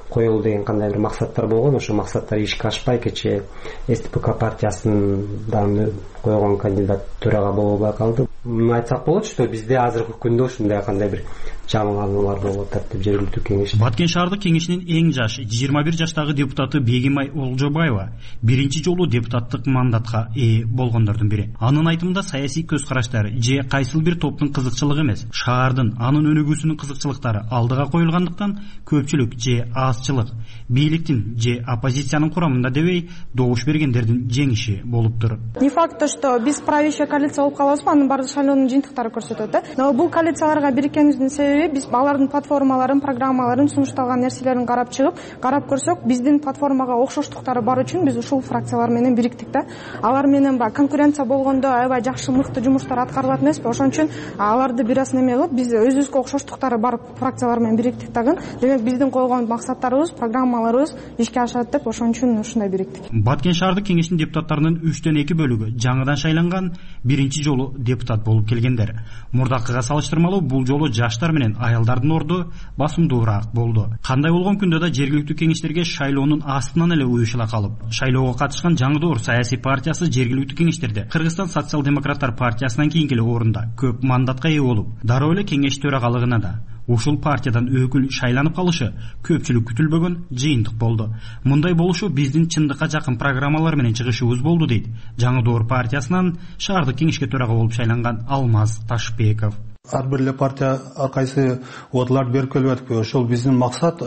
коелу деген кандай бир максаттар болгон. Ошо максаттар ишке ашпай кечээ СТПК партиясынан койгон кандидат төрага боло албай калды. Айтсак болот, что бизде азыркы күндө ушундай кандай бир жаңылануулар болуп атат деп жергиликтүү кеңеш. Баткен шаардык кеңешинин эң жаш 21 жаштагы депутаты Бегимай Олжобаева биринчи жолу депутаттык мандатка ээ болгондордун бири. Анын айтымында саясий көз караштар же кайсыл бир топтун кызыкчылыгы эмес, шаардын анын өнүгүүсүнүн кызыкчылыктары алдыга коюлгандыктан көпчүлүк же азчылык, бийликтин же оппозициянын курамында дебей добуш бергендердин жеңиши болуптур. Не факт то, что биз правящая коалиция болуп калабызбы, анын баардык шайлоонун жыйынтыктары көрсөтөт да. Но бул коалицияларга бириккенибиздин себеби биз алардын платформаларын, программаларын, сунушталган нерселерин карап чыгып, карап көрсөк, биздин платформага окшоштуктары бар үчүн биз ушул фракциялар менен бириктик да. Алар менен конкуренция болгондо аябай жакшы мыкты жумуштар аткарылат эмеспи? Ошон үчүн аларды бир аз неме кылып, биз өзүбүзгө окшоштуктары бар фракциялар менен бириктик дагы. Демек биздин койгон максаттарыбыз, программаларыбыз ишке ашат деп ошон үчүн ушундай бириктик. Баткен шаардык кеңешинин депутаттарынын 3/2 бөлүгү жаңыдан шайланган, биринчи жолу депутат болуп келгендер. Мурдакыга салыштырмалуу бул жолу жаштар менен аялдардын орду басымдуураак болду. Кандай болгон күндө да жергиликтүү кеңештерге шайлоонун астынан эле уюшула калып, шайлоого катышкан Жаңы Доор саясий партиясы жергиликтүү кеңештерде Кыргызстан социал-демократтар партиясынан кийинки эле орунда көп мандатка ээ болуп, дароо эле кеңеш төрагалыгына да ушул партиядан өкүл шайланып калышы көпчүлүк күтүлбөгөн жыйынтык болду. Мындай болушу биздин чындыкка жакын программалар менен чыгышыбыз болду дейт Жаңы Доор партиясынан шаардык кеңешке төрага болуп шайланган Алмаз Ташбеков. Ар бир эле партия ар кайсы одларды берип келип атпайбы. Ошол биздин максат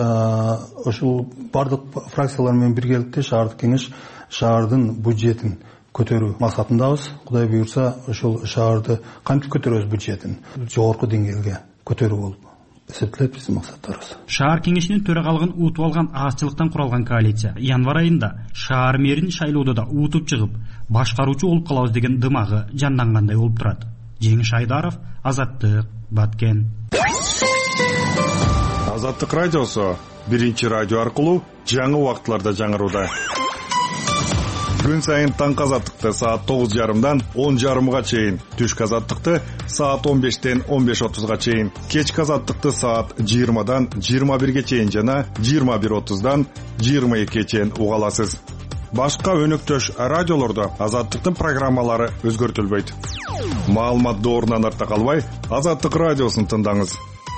ошол бардык фракциялар менен биргеликте шаардык кеңеш шаардын бюджетин көтөрүү максатындабыз. Кудай буйрса ошол шаарды кантип көтөрөбүз бюджетин жогорку деңгээлге көтөрүү болуп эсептелет биздин максаттарыбыз. Шаар кеңешинин төрагалыгын утуп алган азчылыктан куралган коалиция январь айында шаар мэрин шайлоодо да утуп чыгып, башкаруучу болуп калабыз деген дымагы жандангандай болуп турат. Жеңиш Айдаров, Азаттык, Баткен. Азаттык радиосу биринчи радио аркылуу жаңы убакытларда жаңырууда. Күн сайын таңкы азаттыкты саат 9:30дан 10:30га чейин, түшкү азаттыкты саат 15-тен 15:30га чейин, кечки азаттыкты саат 20-дан 21-ге чейин жана 21:30дан 22-ге чейин уга аласыз. Башка өнөктөш радиолордо азаттыктын программалары өзгөртүлбөйт. Маалымат доорунан арта калбай, Азаттык радиосун тыңдаңыз.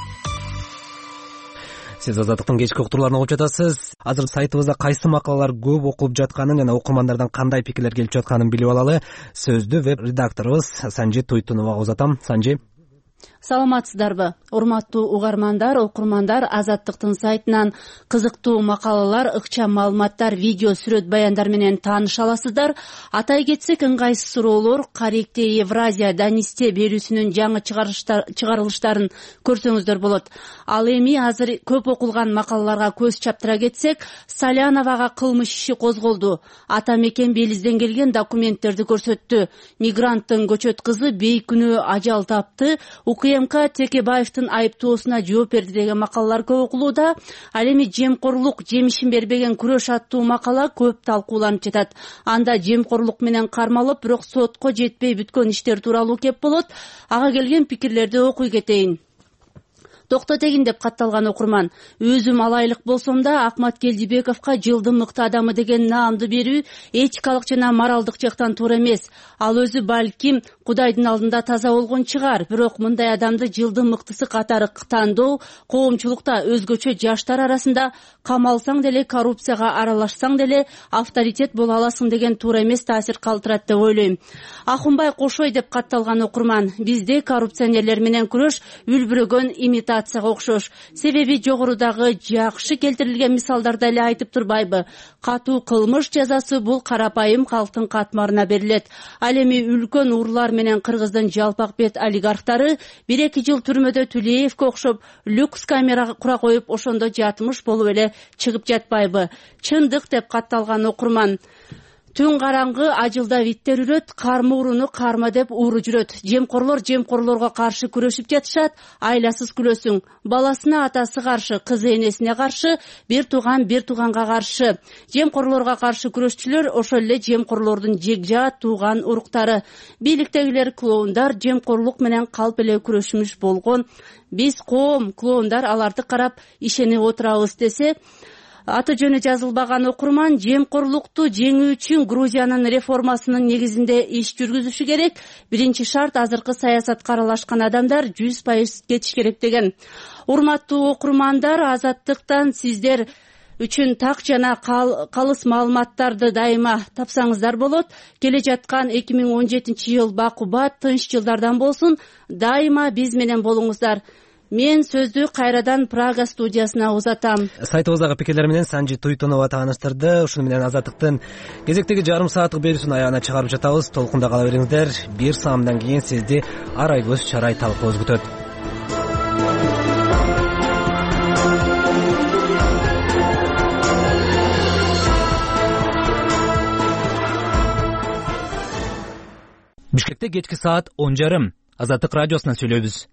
Сиз Азаттыктын кечки уктурууларын угуп жатасыз. Азыр сайтыбызда кайсы макалалар көп окулуп жатканын жана окурмандардан кандай пикирлер келип жатканын билип алалы. Сөздү веб-редакторубуз Санжи Туйтуновага узатам. Санжи. Саламатсыздарбы? Урматтуу угармандар, окурмандар, Азаттыктын сайтынан кызыктуу макалалар, ыкчам маалыматтар, видео, сүрөт, баяндар менен тааныша аласыздар. Атай кетсек, ыңгайсыз суроолор, Каректе Евразия Данисте берүүсүнүн жаңы чыгарылыштарын көрсөңүздөр болот. Ал эми азыр көп окулган макалаларга көз чаптыра кетсек, Саляновага кылмыш иши козголду. Ата мекен Белизден келген документтерди көрсөттү. Мигранттын көчөт кызы бейкүнөө ажал тапты. УКМК Текебаевдин айыптоосуна жооп берди деген макалалар көп окулууда. Ал эми жемкорлук жемишин бербеген күрөш аттуу макала көп талкууланып жатат. Анда жемкорлук менен кармалып, бирок сотко жетпей бүткөн иштер тууралуу кеп болот. Ага келген пикирлерди окуй кетейин. Токтот эгин деп катталган окурман. Өзүм алайлык болсом да Акмат Келдибековго жылдын мыкты адамы деген наамды берүү этикалык жана моралдык жактан туура эмес. Ал өзү балким Кудайдын алдында таза болгон чыгар, бирок мындай адамды жылдын мыктысы катары тандоо коомчулукта өзгөчө жаштар арасында камалсаң деле, коррупцияга аралашсаң деле авторитет боло аласың деген туура эмес таасир калтырат деп ойлойм. Акунбай Кошой деп катталган окурман. Бизде коррупционерлер менен күрөш үлбүрөгөн имитацияга окшош. Себеби жогорудагы жакшы келтирилген мисалдарда эле айтып турбайбы? Катуу кылмыш жазасы бул карапайым калктын катмарына берилет. Ал эми үлкөн урлар менен Кыргыздын жалпак бет олигархтары 1-2 жыл түрмөдө Түлеевке окшоп люкс камера кура коюп ошондо жатмыш болуп эле чыгып жатпайбы? Чындык деп катталган окурман. Түн караңгы ажылда виттер үрөт, кармы уруну карма деп ууру жүрөт. Жемкорлорго каршы күрөшүп жатышат, айласыз күлөсүң. Баласына атасы каршы, кызы энесине каршы, бир тууганга каршы. Жемкорлорго каршы күрөшчүлөр ошол эле жемкорлордун жекжат тууган уруктары. Бийликтегилер клоундар жемкорлук менен калп эле күрөшмүш болгон. Биз коом клоундар аларды карап ишенип отурабыз десе, аты жөнү жазылбаган окурман жемкорлукту жеңүү үчүн Грузиянын реформасынын негизинде иш жүргүзүшү керек. Биринчи шарт азыркы саясатка аралашкан адамдар 100% кетиш керек деген. Урматтуу окурмандар, Азаттыктан сиздер үчүн так жана калыс маалыматтарды дайыма тапсаңыздар болот. Келе жаткан 2017-жыл бакубат, тынч жылдардан болсун. Дайыма биз менен болуңуздар. Мен сөздү кайрадан Прага студиясына узатам. Сайтыбыздагы пикирлер менен Санжи Туйтонова тааныштырды. Ушуну менен Азаттыктын кезектеги жарым сааттык берүүсүн аягына чыгарып жатабыз. Толкунда кала бериңиздер. Бир саамдан кийин сизди арай көз чарай талкуубуз күтөт. Бишкекте кечки саат 10:30. Азаттык радиосунан сүйлөйбүз.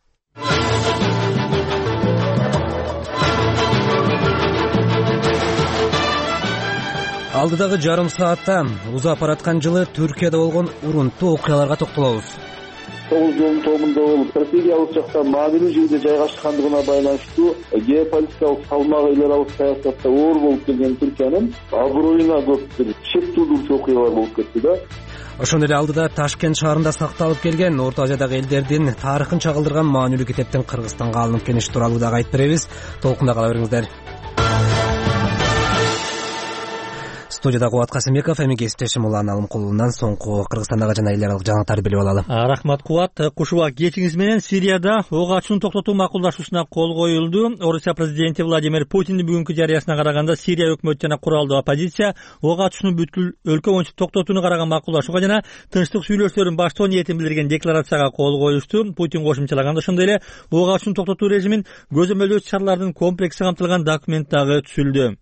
Алдыдагы жарым саатта узап бараткан жылы Түркияда болгон урунттуу окуяларга токтолобуз. 9 жылдын томунда болуп, стратегиялык жактан маанилүү жерде жайгашкандыгына байланыштуу геополитикалык салмагы эл аралык саясатта оор болуп келген Түркиянын аброюна көп бир шек туудуруучу окуялар болуп кетти да. Ошондой эле алдыда Ташкент шаарында сакталып келген Орто Азиядагы элдердин тарыхын чагылдырган маанилүү китептин Кыргызстанга алынып келиши тууралуу дагы айтып беребиз. Толкунда кала бериңиздер. Студияда Кубат Касымбеков, эми кесиптешим Улан Алымкулунан соңку Кыргызстандагы жана эл аралык жаңылыктарды билип алалы. Рахмат Кубат. Кушуба кечиңиз менен Сирияда ок ачууну токтотуу макулдашуусуна кол коюлду. Орусия президенти Владимир Путиндин бүгүнкү жарыясына караганда Сирия өкмөтү жана куралдуу оппозиция ок ачууну бүткүл өлкө боюнча токтотууну караган макулдашууга жана тынчтык сүйлөшүүлөрүн баштоо ниетин билдирген декларацияга кол коюшту. Путин кошумчалаганда ошондой эле ок ачууну токтотуу режимин көзөмөлдөө чаралардын комплекси камтылган документ дагы түзүлдү.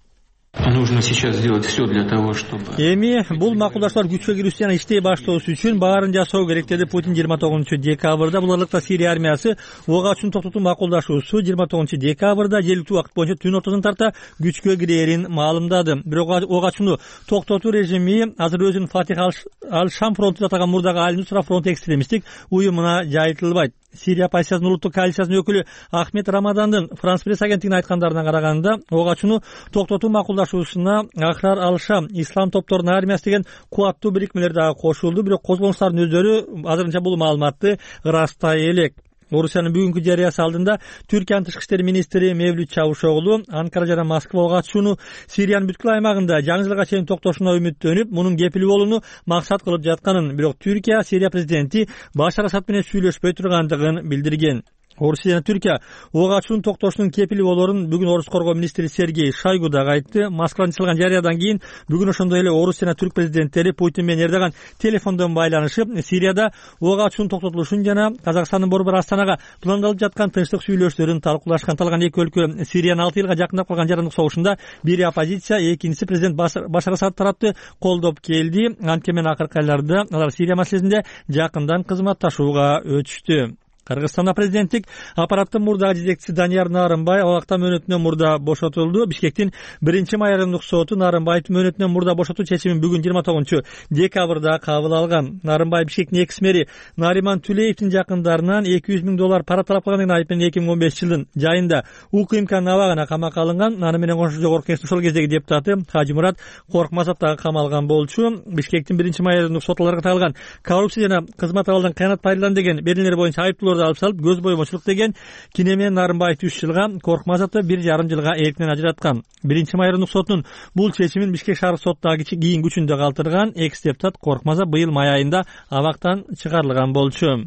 Нужно сейчас сделать все для того, чтобы... Эми бул макулдашуулар күчкө кирүүсү жана иштей баштоосу үчүн баарын жасоо керек деди Путин 29-декабрда. Буларлыкта Сирия армиясы ок ачууну токтотуу макулдашуусу 29-декабрда жергиликтүү убакыт боюнча түн ортосун тарта күчкө кирээрин маалымдады. Бирок ок ачууну токтотуу режими азыр өзүнүн Фатих ал-Шам фронту жатаган мурдагы Аль-Нусра фронт экстремисттик уюмуна жайылтылбайт. Сирия оппозициясынын улуттук коалициясынын өкүлү Ахмед Рамадандын Франс пресс агенттигине айткандарына караганда, ок ачууну токтотуу макулдашуусуна Ахрар ал-Шам ислам топторунун армиясы деген кубаттуу бирикмелер дагы кошулду. Бирок козголуңуштардын өздөрү азырынча бул маалыматты ырастай элек. Орусиянын бүгүнкү жарыясы алдында Түркиянын тышкы иштер министри Мевлют Чавушоглу Анкара жана Москва ок ачууну Сириянын бүткүл аймагында жаңы жылга чейин токтошуна үмүттөнүп, мунун кепил болууну максат кылып жатканын, бирок Түркия Сирия президенти Башар Асад менен сүйлөшпөй тургандыгын билдирген. Орусия жана Түркия ок ачуунун токтошунун кепили болоорун бүгүн Орус коргоо министри Сергей Шойгу дагы айтты. Москвадан чыгылган жарыядан кийин бүгүн ошондой эле Орус жана Түрк президенттери Путин менен Эрдоган телефондон байланышып, Сирияда ок ачуунун токтотулушун жана Казакстандын борбор Астанага пландалып жаткан тынчтык сүйлөшүүлөрүн талкуулашкан. Талган эки өлкө Сириянын 6 жылга жакындап калган жарандык согушунда бири оппозиция, экинчиси президент Башар Асад тарапты колдоп келди. Анткени акыркы айларда алар Сирия маселесинде жакындан кызматташууга өтүштү. Кыргызстанда президенттик аппараттын мурдагы жетекчиси Данияр Нарымбай абакта мөөнөтүнөн мурда бошотулду. Бишкектин 1-май райондук соту Нарымбайдын мөөнөтүнөн мурда бошотуу чечимин бүгүн 29-декабрда кабыл алган. Нарымбай Бишкектин экс-мэри Нариман Түлеевдин жакындарынан $200,000 пара талап кылгандыгын айып менен 2015 жылдын жайында УКМКнын абагына камакка алынган. Аны менен коңшу жогорку кеңештин ошол кездеги депутаты Хажимурат Коркмазов дагы камалган болчу. Бишкектин 1-май райондук соталарга тагылган коррупция жана кызмат абалдан кыянат пайдалан деген берилер боюнча айыптуулар алып салып, көз боюмчулук деген кинемен Нарымбаевди 3 жылга, Коркмазовду 1,5 жылга эркинен ажыраткан. 1-май райондук сотунун бул чечимин Бишкек шаардык соттагы кийин күчүндө калтырган экс-депутат Коркмазов быйыл май айында абактан чыгарылган болчу.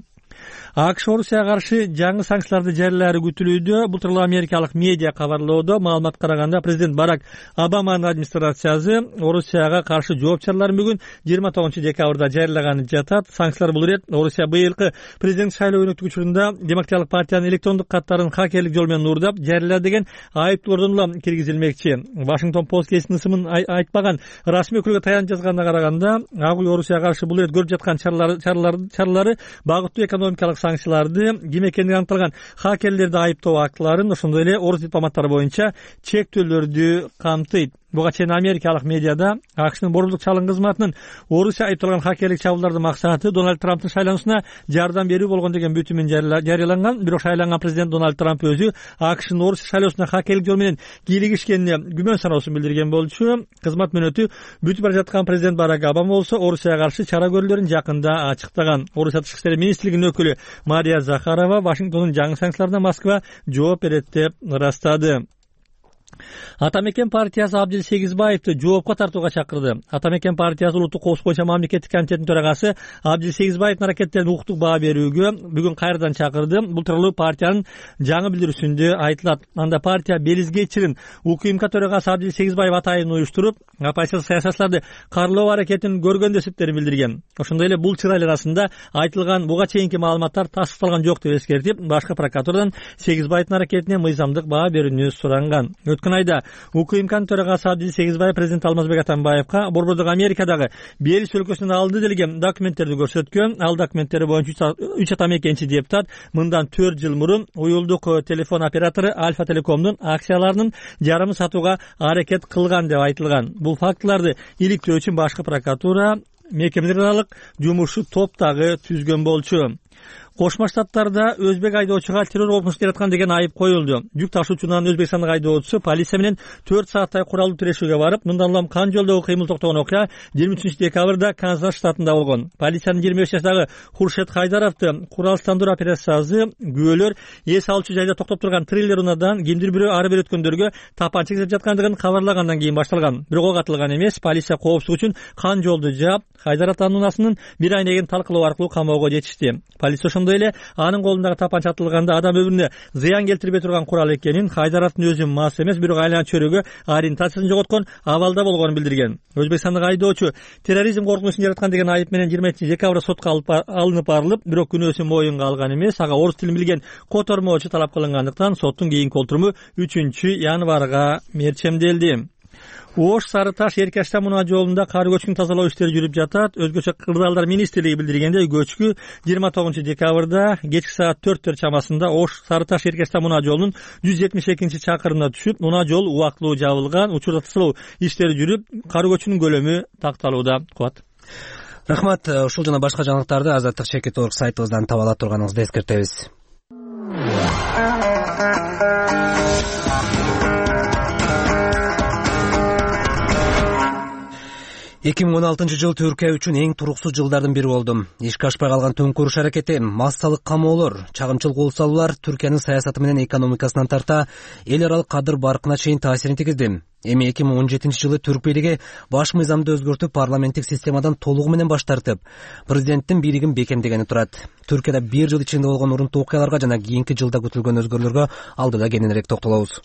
АКШ Орусияга каршы жаңы санкцияларды жарыялары күтүлүүдө. Бул тууралуу америкалык медиа кабарлоодо. Маалыматка караганда президент Барак Обаманын администрациясы Орусияга каршы жооп чараларын бүгүн 29-декабрда жарыялаганы жатат. Санкциялар бул ирет Орусия быйылкы президент шайлоо өнөктүк учурунда Демократиялык партиянын электрондук каттарын хакерлик жол менен уурдап жарыяла деген айыптоолордон улам киргизилмекчи. Вашингтон Пост гезитинин ысымын айтпаган расмий өкүлгө таянып жазганына караганда, АКШ Орусияга каршы бул ирет көрүп жаткан чаралары багыттуу экономикалык санкцияларды, ким экендиги аныкталган хакерлерди айыптоо актыларын, ошондой эле орус дипломаттары боюнча чектөөлөрдү камтыйт. Буга чейин америкалык медиада АКШнын борбордук чалым кызматынын Орусия айыпталган хакерлик чабуулдардын максаты Дональд Трамптын шайлануусуна жардам берүү болгон деген бүтүмүн жарыяланган. Бирок шайланган президент Дональд Трамп өзү АКШнын Орусия шайлоосуна хакерлик жол менен кийлигишкенине күмөн саноосун билдирген болчу. Кызмат мөөнөтү бүтүп бара жаткан президент Барак Обама болсо Орусияга каршы чара көрүүлөрүн жакында ачыктаган. Орусия тышкы иштер министрлигинин өкүлү Мария Захарова Вашингтондун жаңы санкцияларына Москва жооп берет деп ырастады. Атамекен партиясы Абдил Сегизбаевди жоопко тартууга чакырды. Атамекен партиясы улуттук коопсуздук боюнча мамлекеттик комитетинин төрагасы Абдил Сегизбаевдин аракеттерине укуктук баа берүүгө бүгүн кайрадан чакырды. Бул тууралуу партиянын жаңы билдирүүсүндө айтылат. Анда партия Белизгечирин УКМК төрагасы Абдил Сегизбаев атайын уюштуруп, оппозициялык саясатчыларды карылоо аракетин көргөн эсептерин билдирген. Ошондой эле бул чырайлар арасында айтылган буга чейинки маалыматтар тастыкталган жок деп эскертип, башкы прокуратурадан Сегизбаевдин аракетине мыйзамдык баа берүүнү суранган. Өткөн айда УКМКнын төрагасы Абдил Сегизбаев президент Алмазбек Атамбаевга борбордук Америкадагы Белиз өлкөсүнөн алынды делген документтерди көрсөткөн. Ал документтер боюнча 3 атамекенчи депутат мындан 4 жыл мурун уюлдук телефон оператору Альфа Телекомдун акцияларынын жарымын сатууга аракет кылган деп айтылган. Бул фактыларды иликтөө үчүн башкы прокуратура мекемелер аралык жумуш топ дагы түзгөн болчу. Кошмо Штаттарда өзбек айдоочуга террор кылмыш жараткан деген айып коюлду. Жүк ташуучунун Өзбекстандык айдоочусу полиция менен 4 сааттай куралдуу тирешүүгө барып, мындан улам кан жолдогу кыймыл токтогон окуя 23-декабрда Канзас штатында болгон. Полициянын 25 жаштагы Хуршет Хайдаровду куралсыздандыруу операциясы күбөлөр эс алчу жайда токтоп турган триллер унаадан кимдир бирөө ары бери өткөндөргө тапанча кезеп жаткандыгын кабарлагандан кийин башталган. Бирок ок атылган эмес. Полиция коопсуздук үчүн кан жолду жаап, Хайдаровдун унаасынын бир айнегин талкалоо аркылуу камоого жетишти. Полиция ошондой эле анын колундагы тапанча атылганда адам өмүрүнө зыян келтирбей турган курал экенин, Хайдаровдун өзү мас эмес, бирок айланчы чөрөгө ориентациясын жоготкон абалда болгонун билдирген. Өзбекстандык айдоочу терроризм коркунучун жараткан деген айып менен 22-декабрда сотко алынып барылып, бирок күнөөсүн моюнга алган эмес. Ага орус тилин билген котормочу талап кылынгандыктан соттун кийинки отуруму 3-январга мерчемделди. Ош Сары Таш Эркаштан мунаа жолунда кар көчкүн тазалоо иштери жүрүп жатат. Өзгөчө Кырдаалдар министрлиги билдиргенде көчкү 29-декабрда кечки саат 4 чамасында Ош Сары Таш Эркаштан мунаа жолунун 172-чакырымына түшүп, мунаа жол убактылуу жабылган. Учурда тазалоо иштери жүрүп, кар көчкүнүн көлөмү такталууда. Кубат. Рахмат. Ушул жана башка жаңылыктарды Азаттык.org сайтыбыздан таба ала турганыңызды эскертебиз. 2016 жыл Түркия үчүн эң туруксуз жылдардын бири болду. Ишке ашпай калган төңкөрүш аракети, массалык камоолор, чагымчыл кол салуулар Түркиянын саясаты менен экономикасынан тарта эл аралык кадыр баркына чейин таасирин тийгизди. Эми 2017 жылы түрк бийлиги баш мыйзамды өзгөртүп, парламенттик системадан толугу менен баш тартып, президенттин бийлигин бекемдегени турат. Түркияда 1 жыл ичинде болгон урунтуу окуяларга жана кийинки жылда күтүлгөн өзгөрүүлөргө алдыда кененирээк токтолобуз.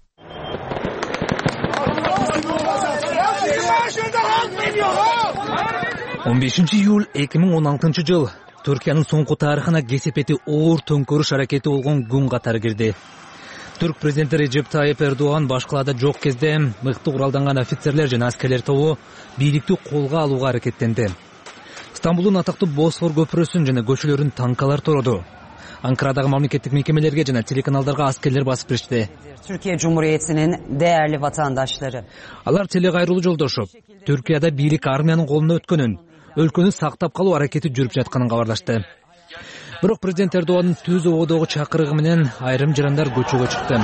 15 июль 2016 жыл Түркиянын соңку тарыхына кесепети оор төңкөрүш аракети болгон күн катары кирди. Түрк президенти Режеп Тайип Эрдоган башкалада жок кезде мыкты куралданган офицерлер жана аскерлер тобу бийликти колго алууга аракеттенди. Стамбулдун атактуу Босфор көпүрөсүн жана көчөлөрүн танкалар тороду. Анкарадагы мамлекеттик мекемелерге жана телеканалдарга аскерлер басып киришти. Türkiye Cumhuriyeti'nin değerli vatandaşları. Алар телегайрылуу жолдошуп, Түркияда бийлик армиянын колуна өткөнүн, өлкөнү сактап калуу аракети жүрүп жатканын кабарлашты. Бирок президент Эрдоганын түз ободогу чакырыгы менен айрым жарандар көчөгө чыкты.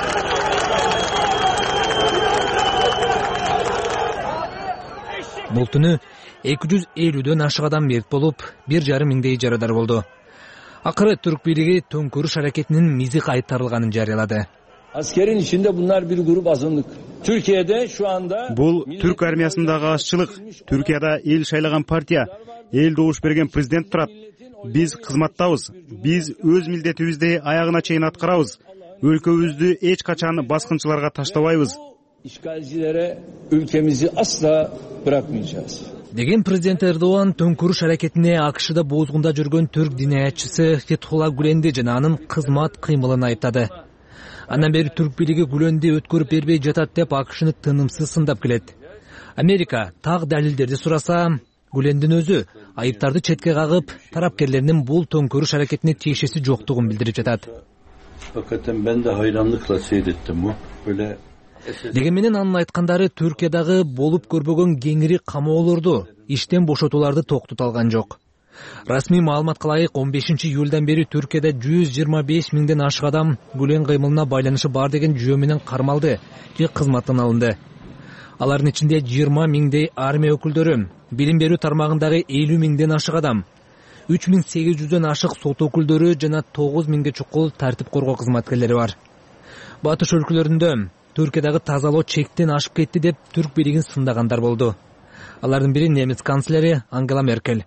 Бул түнү 250дөн ашык адам мерт болуп, 1,5 миңдей жарадар болду. Акыры түрк бийлиги төңкөрүш аракетинин мизи кайтарылганын жарыялады. Askerin içinde bunlar bir grup azınlık. Türkiye'de şu anda Бул түрк армиясындагы азчылык. Түркияда эл шайлаган партия, эл добуш берген президент турат. Биз кызматтабыз. Биз өз милдетибизди аягына чейин аткарабыз. Өлкөбүздү эч качан баскынчыларга таштабайбыз. İşgalcilere ülkemizi asla bırakmayacağız. Деген президент Эрдоган төңкөрүш аракетине АКШда боозгунда жүргөн түрк динаятчысы Фетхулла Гүленди жана анын кызмат кыймылын айыптады. Андан бери түрк бийлиги Гүленди өткөрүп бербей жатат деп АКШны тынымсыз сындап келет. Америка так далилдерди сураса, Гүлендин өзү айыптарды четке кагып, тарапкерлеринин бул төңкөрүш аракетине тиешеси жоктугун билдирип жатат. Hakikaten ben de hayranlıkla seyrettim bu. Böyle Деген менен анын айткандары Түркиядагы болуп көрбөгөн кеңири камоолорду, иштен бошотууларды токтото алган жок. Расмий маалыматка ылайык 15-июлдан бери Түркияда 125 миңден ашык адам гүлен кыймылына байланышы бар деген жүйө менен кармалды же кызматтан алынды. Алардын ичинде 20 миңдей армия өкүлдөрү, билим берүү тармагындагы 50 миңден ашык адам, 3800дөн ашык сот өкүлдөрү жана 9 миңге чукул тартип коргоо кызматкерлери бар. Батыш өлкөлөрүндө Түркиядагы тазалоо чектен ашып кетти деп түрк бийлигин сындагандар болду. Алардын бири немис канцлери Ангела Меркель.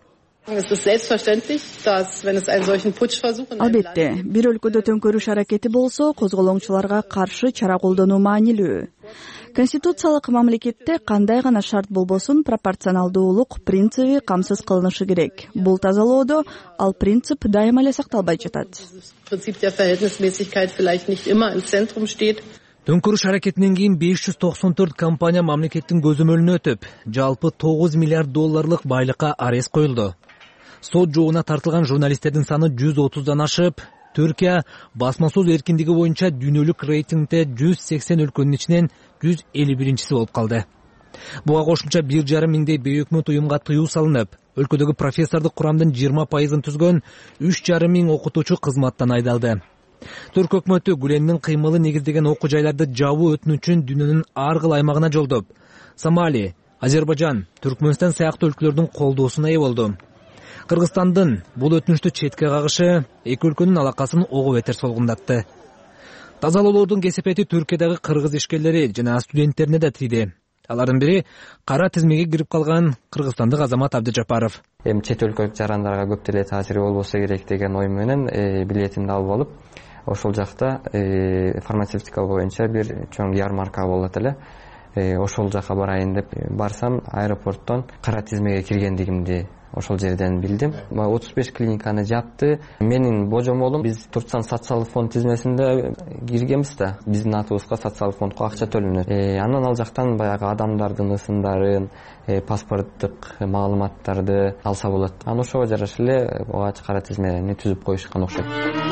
Албетте, бир өлкөдө төңкөрүш аракети болсо, козголоңчуларга каршы чара колдонуу маанилүү. Конституциялык мамлекетте кандай гана шарт болбосун пропорционалдуулук принциби камсыз кылынышы керек. Бул тазалоодо ал принцип дайыма эле сакталбай жатат. Төңкөрүш аракетинен кийин 594 компания мамлекеттин көзөмөлүнө өтүп, жалпы 9 миллиард долларлык байлыкка арест коюлду. Сот жоогуна тартылган журналисттердин саны 130дан ашып, Түркия басма сөз эркиндиги боюнча дүйнөлүк рейтингде 180 өлкөнүн ичинен 151-чиси болуп калды. Буга кошумча 1,5 миңдей бейөкмөт уюмга тыюу салынып, өлкөдөгү профессордук курамдын 20%-ын түзгөн 3,5 миң окутуучу кызматтан айдалды. Түрк өкмөтү Гүлендин кыймылы негиздеген окуу жайларды жабуу өтүнүчүн дүйнөнүн ар кыл аймагына жолдоп, Сомали, Азербайжан, Түркмөнстан сыяктуу өлкөлөрдүн колдоосуна ээ болду. Кыргызстандын бул өтүнүштү четке кагышы эки өлкөнүн алакасын ого бетер солгундатты. Тазалоолордун кесепети Түркиядагы кыргыз ишкерлери жана студенттерине да тийди. Алардын бири кара тизмеге кирип калган кыргызстандык Азамат Абдыжапаров. Чет өлкөлүк жарандарга көп деле таасири болбосо керек деген ой менен билетимди алып алып, ошол жакта фармацевтика боюнча бир чоң ярмарка болот эле. Ошол жака барайын деп барсам, аэропорттон кара тизмеге киргендигимди ошол жерден билдим. 35 клиниканы жапты. Менин божомолум, биз Туркстан социалдык фонд тизмесинде киргенбиз да. Биздин атыбызга социалдык фондко акча төлөнөт. Анан ал жактан баягы адамдардын ысымдарын, паспорттук маалыматтарды алса болот. Анан ошого жараша эле кара тизмени түзүп коюшкан окшойт.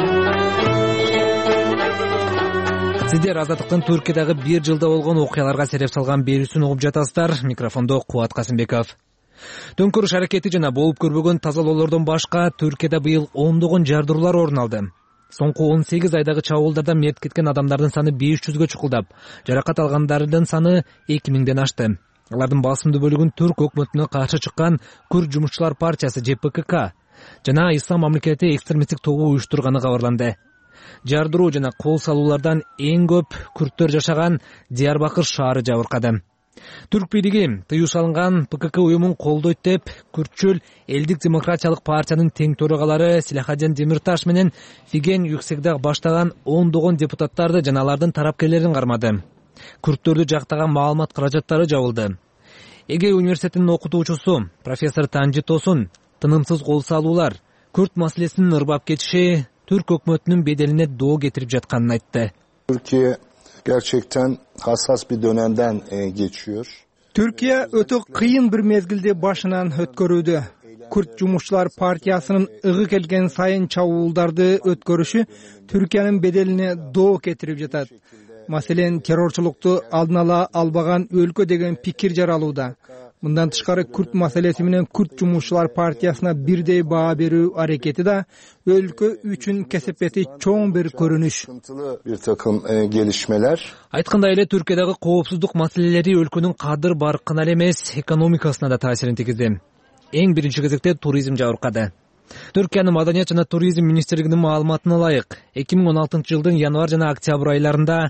Сиздер Азаттыктын Түркиядагы 1 жылда болгон окуяларга сереп салган берүүсүн угуп жатасыздар. Микрофондо Кубат Касымбеков. Төңкөрүш аракети жана болуп көрбөгөн тазалоолордон башка Түркияда быйыл ондогон жардыруулар орун алды. Соңку 18 айдагы чабуулдарда мерт кеткен адамдардын саны 500гө чукулдап, жаракат алгандардын саны 2000ден ашты. Алардын басымдуу бөлүгүн түрк өкмөтүнө каршы чыккан Күрд жумушчулар партиясы ЖПКК жана Ислам мамлекети экстремисттик тобу уюштурганы кабарланды. Жардыруу жана кол салуулардан эң көп күрттөр жашаган Диярбакыр шаары жабыркады. Түрк бийлиги тыюу салынган ПКК уюмун колдойт деп, күртчүл Элдик демократиялык партиянын тең төрагалары Силахаден Демирташ менен Фиген Юксегдаг баштаган ондогон депутаттарды жана алардын тарапкерлерин кармады. Күрттөрдү жактаган маалымат каражаттары жабылды. Эге университетинин окутуучусу профессор Танжи Тосун тынымсыз кол салуулар, күрт маселесинин ырбап кетиши Türk hükümetinin bedeline doğu getirip жатканын айтты. Türkiye gerçekten hassas bir dönemden geçiyor. Türkiye ötü kıyın bir mezgilde başынан ötkörүүдө. Kürt Jumuşçular Partiyasının ıgı kelgen sayın çabуулдарды ötkörüşü Türkiye'nin bedeline doğu getirip жатат. Maselen terrorçuluktu aldın ala albagan өлkө деген pikir jaralууда. Мындан тышкары Күрт маселеси менен Күрт Жумушчулар партиясына бирдей баа берүү аракети да өлкө үчүн кесепети чоң бир көрүнүш. Bir takım gelişmeler. Айткандай эле Түркиядагы коопсуздук маселелери өлкөнүн кадыр баркына эле эмес, экономикасына да таасирин тийгизди. Эң биринчи кезекте туризм жабыркады. Түркиянын Маданият жана туризм министрлигинин маалыматына ылайык, 2016 жылдын январь жана октябрь айларында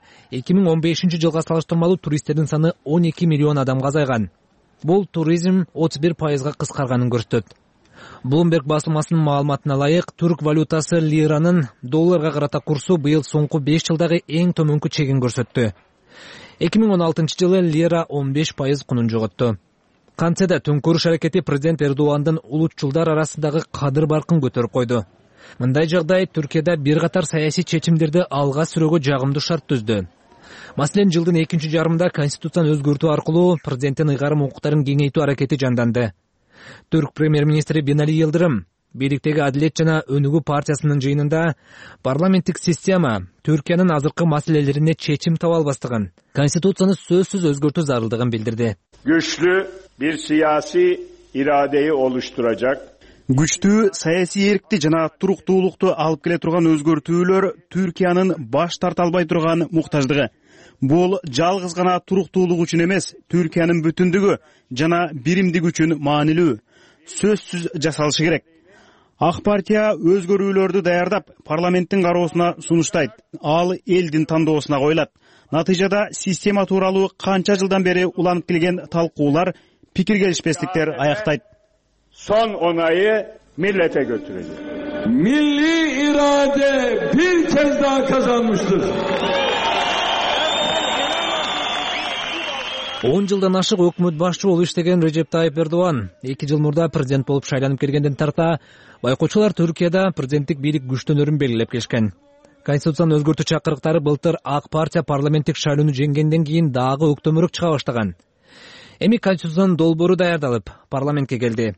2015 жылга салыштырмалуу туристтердин саны 12 миллион адамга азайган. Бул туризм 31%га кыскарганын көрсөтөт. Bloomberg басылмасынын маалыматына ылайык, түрк валютасы лиранын долларга карата курсу быйыл соңку 5 жылдагы эң төмөнкү чегин көрсөттү. 2016 жылы лира 15% кунун жоготту. Кантсе да төңкөрүш аракети президент Эрдогандын улутчулдар арасындагы кадыр баркын көтөрүп койду. Мындай жагдай Түркияда бир катар саясий чечимдерди алга сүрөөгө жагымдуу шарт түздү. Маселен, жылдын экинчи жарымында конституцияны өзгөртүү аркылуу президенттин ыйгарым укуктарын кеңейтүү аракети жанданды. Түрк премьер-министри Бинали Йылдырым бийликтеги Адилет жана Өнүгүү партиясынын жыйынында парламенттик система Түркиянын азыркы маселелерине чечим таба албастыгын, конституцияны сөзсүз өзгөртүү зарылдыгын билдирди. Güçlü bir siyasi iradeyi oluşturacak. Күчтүү саясий эркти жана туруктуулукту алып келе турган өзгөртүүлөр Түркиянын баш тарта албай турган муктаждыгы. Бул жалгыз гана туруктуулук үчүн эмес, Түркиянын бүтүндүгү жана биримдиги үчүн маанилүү. Сөзсүз жасалышы керек. Ак партия өзгөрүүлөрдү даярдап, парламенттин кароосуна сунуштайт. Ал элдин тандоосуна коюлат. Натыйжада система тууралуу канча жылдан бери уланып келген талкуулар, пикир келишпестиктер аяктайт. Son onayı millete götürecek. Milli irade bir kez daha kazanmıştır. 10 жылдан ашык өкмөт башчы болуп иштеген Режеп Тайип Эрдоган 2 жыл мурда президент болуп шайланып келгенден тарта байкоочулар Түркияда президенттик бийлик күчтөнөрүн белгилеп келишкен. Конституцияны өзгөртүү чакырыктары былтыр Ак партия парламенттик шайлоону жеңгенден кийин дагы өктөмүрөөк чыга баштаган. Эми конституциянын долбоору даярдалып, парламентке келди.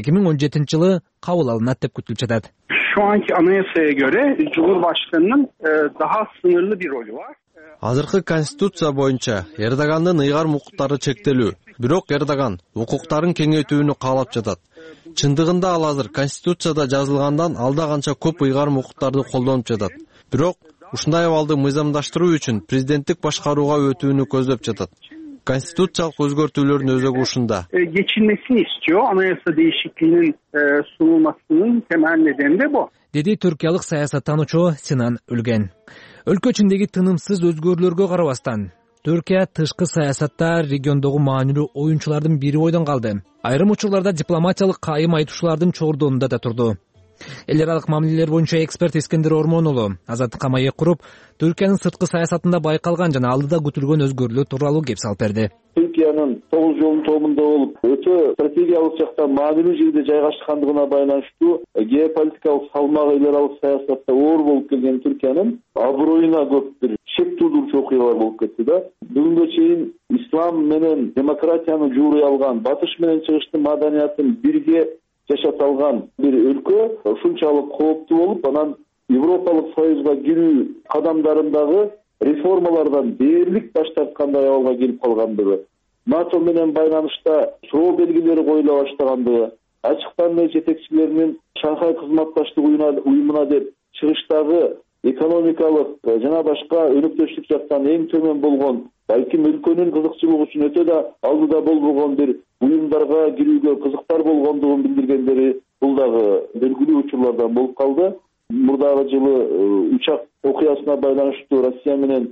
2017 кабыл алынат деп күтүлүп жатат. Şu anki anayasaya göre Cumhurbaşkanı'nın daha sınırlı bir rolü var. Азыркы конституция боюнча Эрдогандын ыйгарым укуктары чектелүү. Бирок Эрдоган укуктарын кеңейтүүнү каалап жатат. Чындыгында ал азыр конституцияда жазылгандан алда канча көп ыйгарым укуктарды колдонуп жатат. Бирок ушундай абалды мыйзамдаштыруу үчүн президенттик башкарууга өтүүнү көздөп жатат. Konstitutsiyalыk özgörtүүлөрдүн өзөгү ушунда. Geçilmesini istiyor. Anayasa değişikliğinin sunulmasının temel nedeni de bu. Dedi Türkiyalık саясаттануучу Синан Үлген. Өлкө ичиндеги тынымсыз өзгөрүүлөргө карабастан, Түркия тышкы саясатта региондогу маанилүү оюнчулардын бири бойдон калды. Айрым учурларда дипломатиялык кайым айтуучулардын чордонунда да турду. Эл аралык мамилелер боюнча эксперт Искендер Ормон уулу Азаттыкка маек куруп, Түркиянын сырткы саясатында байкалган жана алдыда күтүлгөн өзгөрүүлөр тууралуу кеп салып берди. Türkiyanın 9 yolun tohumunda olup öte stratejik jaktan maanilүү жерде жайгашкандыгына байланыштуу геополитикалык салмагы эл аралык саясатта оор болуп келген Түркиянын аброюна көп бир шек туудуруучу окуялар болуп кетти да. Бүгүнгө чейин ислам менен демократияны жууруй алган, батыш менен чыгыштын маданиятын бирге жашап алган бир өлкө ушунчалык кооптуу болуп, анан Европалык Союзга кирүү кадамдарындагы реформалардан дээрлик баш тарткандай абалга келип калгандыгы, НАТО менен байланышта суроо белгилери коюла баштагандыгы, ачыктан эле жетекчилеринин Шанхай кызматташтык уюмуна деп чыгыштагы экономикалык жана башка өнөктөштүк жактан эң төмөн болгон, балким өлкөнүн кызыкчылыгы үчүн өтө да алдыда болбогон бир уюмдарга кирүүгө кызыктар болгондугун билдиргендери бул дагы белгилүү учурлардан болуп калды. Мурдагы жылы учак окуясына байланыштуу Россия менен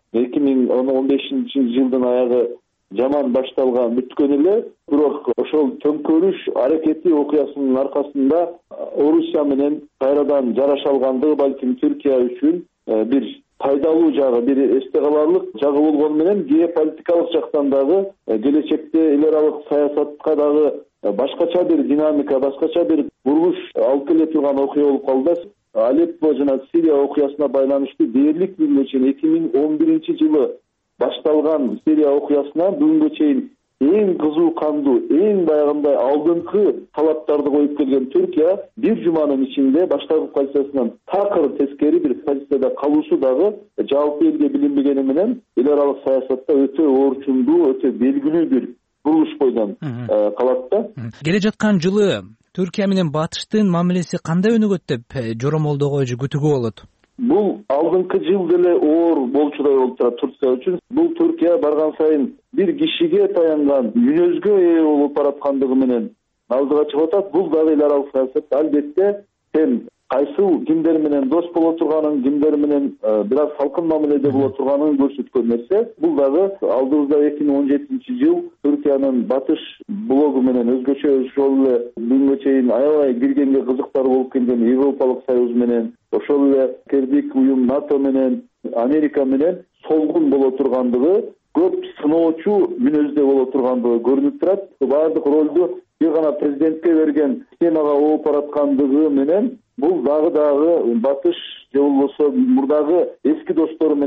2015 жылдын аягы жаман башталган бүткөн эле, бирок ошол төңкөрүш аракети окуясынын аркасында Орусия менен кайрадан жараша алгандыгы балким Түркия үчүн бир пайдалуу жагы, бир эсте каларлык жагы болгону менен геополитикалык жактан дагы келечекте эл аралык саясатка дагы башкача бир динамика, башкача бир бурулуш алып келе турган окуя болуп калды. Алеппо жана Сирия окуясына байланыштуу дээрлик бүгүнгө чейин 2011 жылы башталган Сирия окуясына бүгүнгө чейин эң кызуу кандуу, эң баягындай алдыңкы талаптарды коюп келген Түркия бир жуманын ичинде баштапкы позициясынан такыр тескери бир позицияда калуусу дагы жалпы элге билинбегени менен эл аралык саясатта өтө орчундуу, өтө белгилүү бир бурулуш бойдон калат да. Келе жаткан жылы Түркия менен батыштын мамилеси кандай өнүгөт деп жоромолдогойчу күтүүгө болот? Бул алдыңкы жыл деле оор болчудай болуп турат Турция үчүн. Бул Түркия барган сайын бир кишиге таянган мүнөзгө ээ болуп бараткандыгы менен алдыга чыгып атат. Бул дагы эл аралык саясатта албетте сен кайсыл кимдер менен дос боло турганын, кимдер менен бир аз салкын мамиледе боло турганын көрсөткөн нерсе. Бул дагы алдыбызда 2017 жыл Түркиянын батыш блогу менен өзгөчө ошол эле бүгүнгө чейин аябай киргенге кызыктар болуп келген Европалык Союз менен, ошол эле кирдик уюм НАТО менен, Америка менен солгун боло тургандыгы, көп сыноочу мүнөздө боло тургандыгы көрүнүп турат. Баардык ролду бир гана президентке берген системага ооп бараткандыгы менен бул дагы батыш же болбосо мурдагы эски достору менен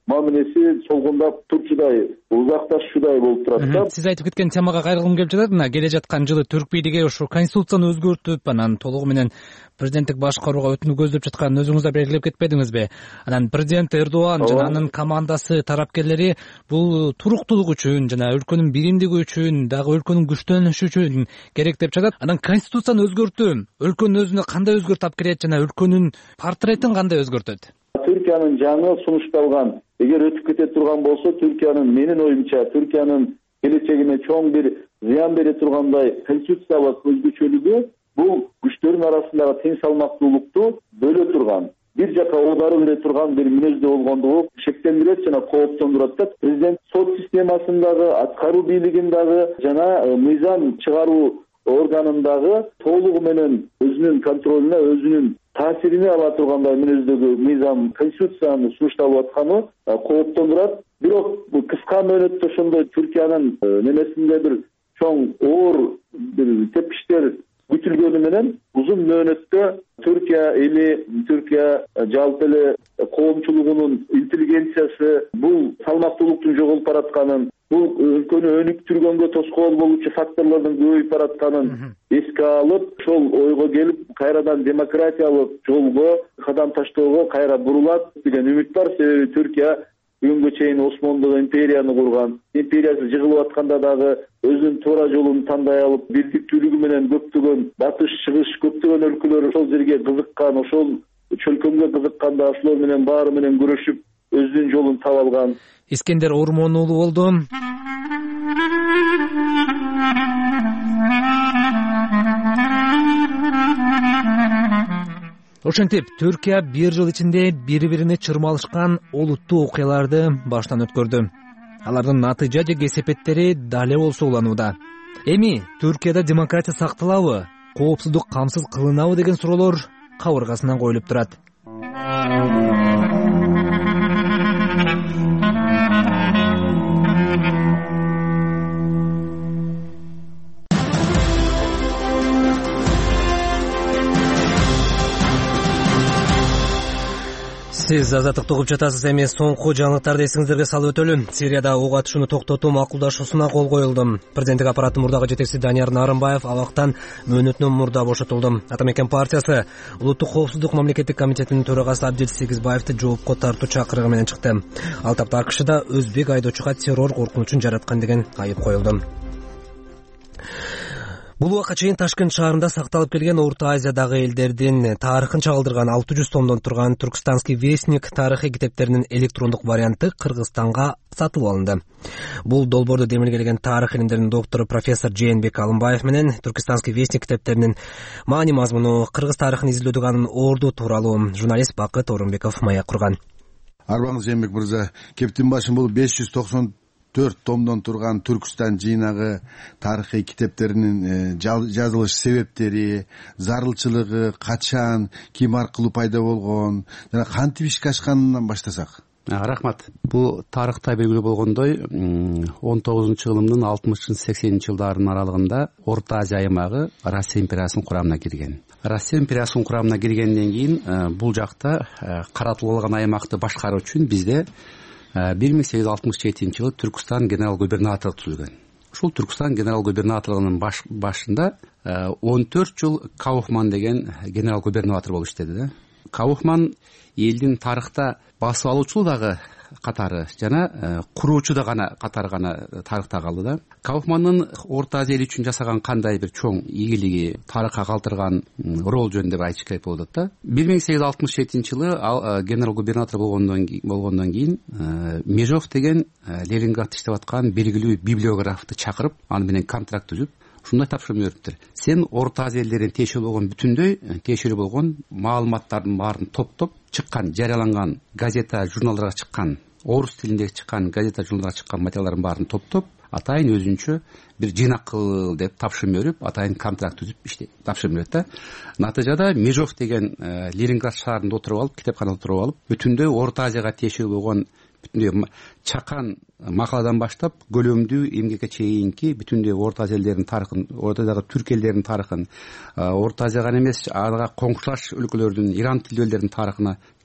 мамилеси солгундап турчудай, узакташчудай болуп турат да. Сиз айтып кеткен темага кайрылгым келип жатат. Мына келе жаткан жылы Түрк бийлиги ушу конституцияны өзгөртүп, анан толугу менен президенттик башкарууга өтүүнү көздөп жатканын өзүңүз да белгилеп кетпедиңизби? Анан президент Эрдоган жана анын командасы тарапкерлери бул туруктуулук үчүн жана өлкөнүн биримдиги үчүн, дагы өлкөнүн күчтөнүшү үчүн керек деп жатат. Анан конституцияны өзгөртүү өлкөнүн өзүнө кандай өзгөрт алып келет жана өлкөнүн портретин кандай өзгөртөт? Түркиянын жаңы сунушталган, эгер өтүп кете турган болсо, Түркиянын менин оюмча Түркиянын келечегине чоң бир зыян бере тургандай конституциялык өзгөчөлүгү бул күчтөрдүн арасындагы тең салмактуулукту бөлө турган, бир жака оодарып бере турган бир мүнөздө болгондугу шектендирет жана кооптондурат да. Президент сот системасындагы, аткаруу бийлигиндагы жана мыйзам чыгаруу органындагы толугу менен өзүнүн контролуна, өзүнүн таасирине ала тургандай мүнөздөгү мыйзам конституциянын сунушталып атканы кооптондурат. Бирок кыска мөөнөттө ошондой Түркиянын немесинде бир чоң оор бир тепкичтер күтүлгөнү менен узун мөөнөттө Түркия эли, Түркия жалпы эле коомчулугунун интеллигенциясы бул салмактуулуктун жоголуп баратканын, бул өлкөнү өнүктүргөнгө тоскоол болуучу факторлордун көбөйүп баратканын эске алып, ошол ойго келип, кайрадан демократиялык жолго кадам таштоого кайра бурулат деген үмүт бар. Себеби Түркия бүгүнгө чейин Осмондук империяны курган, империясы жыгылып атканда дагы өзүнүн туура жолун тандай алып, бирдиктүүлүгү менен көптөгөн батыш, чыгыш, көптөгөн өлкөлөр ошол жерге кызыккан, ошол чөлкөмгө кызыкканда ошолор менен баары менен күрөшүп өзүнүн жолун таап алган. Искендер Ормон уулу болду. Ошентип, Түркия бир жыл ичинде бири-бирине чырмалышкан олуттуу окуяларды баштан өткөрдү. Алардын натыйжа же кесепеттери дале болсо уланууда. Эми Түркияда демократия сакталабы, коопсуздук камсыз кылынабы деген суроолор кабыргасынан коюлуп турат. Сиз Азаттыкты угуп жатасыз. Эми соңку жаңылыктарды эсиңиздерге салып өтөлү. Сирияда ок атышууну токтотуу макулдашуусуна кол коюлду. Президенттик аппараттын мурдагы жетекчиси Данияр Нарымбаев абактан мөөнөтүнөн мурда бошотулду. Атамекен партиясы Улуттук коопсуздук мамлекеттик комитетинин төрагасы Абдил Сегизбаевди жоопко тартуу чакырыгы менен чыкты. Ал тапта АКШда өзбек айдоочуга террор коркунучун жараткан деген айып коюлду. Бул убакка чейин Ташкент шаарында сакталып келген Орто Азиядагы элдердин тарыхын чагылдырган 600 томдон турган Түркстанский вестник тарыхый китептеринин электрондук варианты Кыргызстанга сатылып алынды. Бул долбоордо демилгелеген тарых илимдеринин доктору профессор Жээнбек Алымбаев менен Түркстанский вестник китептеринин маани мазмуну, кыргыз тарыхын изилдөөдөгү анын орду тууралуу журналист Бакыт Орунбеков маек курган. Арбаңыз Жээнбек мырза, кептин башын бул 594 томдон турган Түркстан жыйнагы тарыхый китептеринин жазылыш себептери, зарылчылыгы, качан, ким аркылуу пайда болгон жана кантип ишке ашканынан баштасак. Рахмат. Бул тарыхта белгилүү болгондой 19-кылымдын 60-80 жылдарынын аралыгында Орто Азия аймагы Россия империясынын курамына кирген. Россия империясынын курамына киргенден кийин бул жакта каратылып алган аймакты башкаруу үчүн бизде 1867 жылы Түркстан генерал-губернатору түзүлгөн. Ушул Түркстан генерал-губернаторлугунун башында 14 жыл Кауфман деген генерал-губернатор болуп иштеди. Кауфман элдин тарыхта басып алуучу дагы катары жана куруучу да катары гана тарыхта калды да. Кауфмандын Орто Азия эли үчүн жасаган кандай бир чоң ийгилиги, тарыхка калтырган рол жөнүндө айтыш керек болот да. 1867 жылы ал генерал-губернатор болгондон кийин Межов деген Ленинградта иштеп аткан белгилүү библиографты чакырып, аны менен контракт түзүп, ушундай тапшырма бериптир. Сен Орто Азия элдеринин тиешелүү болгон маалыматтардын баарын топтоп чыккан, жарыяланган газета, журналдарга чыккан, орус тилинде чыккан газета, журналдарга чыккан материалдардын баарын топтоп, атайын өзүнчө бир жыйнак кыл деп тапшырма берип, атайын контракт түзүп тапшырма берет да. Натыйжада Межов деген Ленинград шаарында отуруп алып, китепканада отуруп алып, бүтүндөй Орто Азияга тиешелүү болгон бүтүндөй чакан макаладан баштап көлөмдүү эмгекке чейинки бүтүндөй Орто Азия элдеринин тарыхын, Орто Азиядагы түрк элдеринин тарыхын, Орто Азияга эмес, ага коңшулаш өлкөлөрдүн Иран тилдүү элдердин тарыхына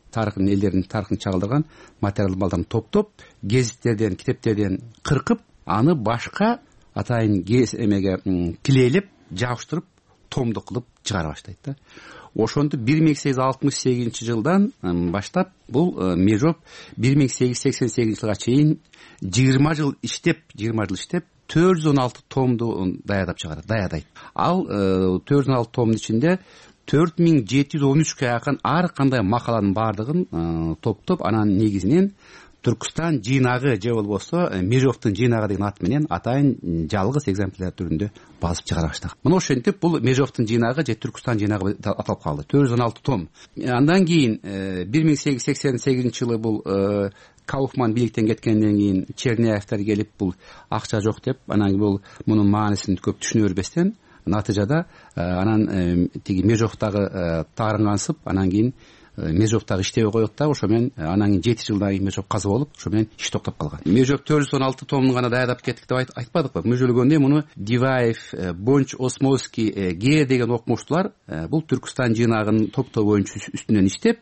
тарыхын, элдердин тарыхын чагылдырган материалдарын топтоп, гезиттерден, китептерден кыркып, аны башка атайын килейлеп, жабыштырып, томдук кылып чыгара баштайт да. Ошондо 1868 жылдан баштап бул Межов 1888 жылга чейин 20 жыл иштеп, 416 томду даядайт. Ал 416 томдун ичинде 4713 жакын ар кандай макаланын бардыгын топтоп, анан негизинен Түркістан жыйнагы же болбосо Межовдун жыйнагы деген ат менен атайын жалгыз экземпляр түрүндө басып чыгара баштаган. Мына ошентип бул Межовдун жыйнагы же Түркістан жыйнагы аталып калды. 416 том. Андан кийин 1888 жылы бул Кауфман бийликтен кеткенден кийин Черняевтер келип бул акча жок деп, анан бул мунун маанисин көп түшүнө бербестен натыйжада анан тиги Межовдагы таарынгансып, анан кийин Межовдагы иштебей коет да, ошо менен анан кийин 7 жылдан кийин Межов каза болуп, ошо менен иш токтоп калган. Межов 416 томдун гана даярдап кеттик деп айтпадыкпы? Мүжөлгөндө муну Диваев, Бонч, Осмовский, Ге деген окумуштуулар бул Түркістан жыйнагынын топтоо боюнча үстүнөн иштеп,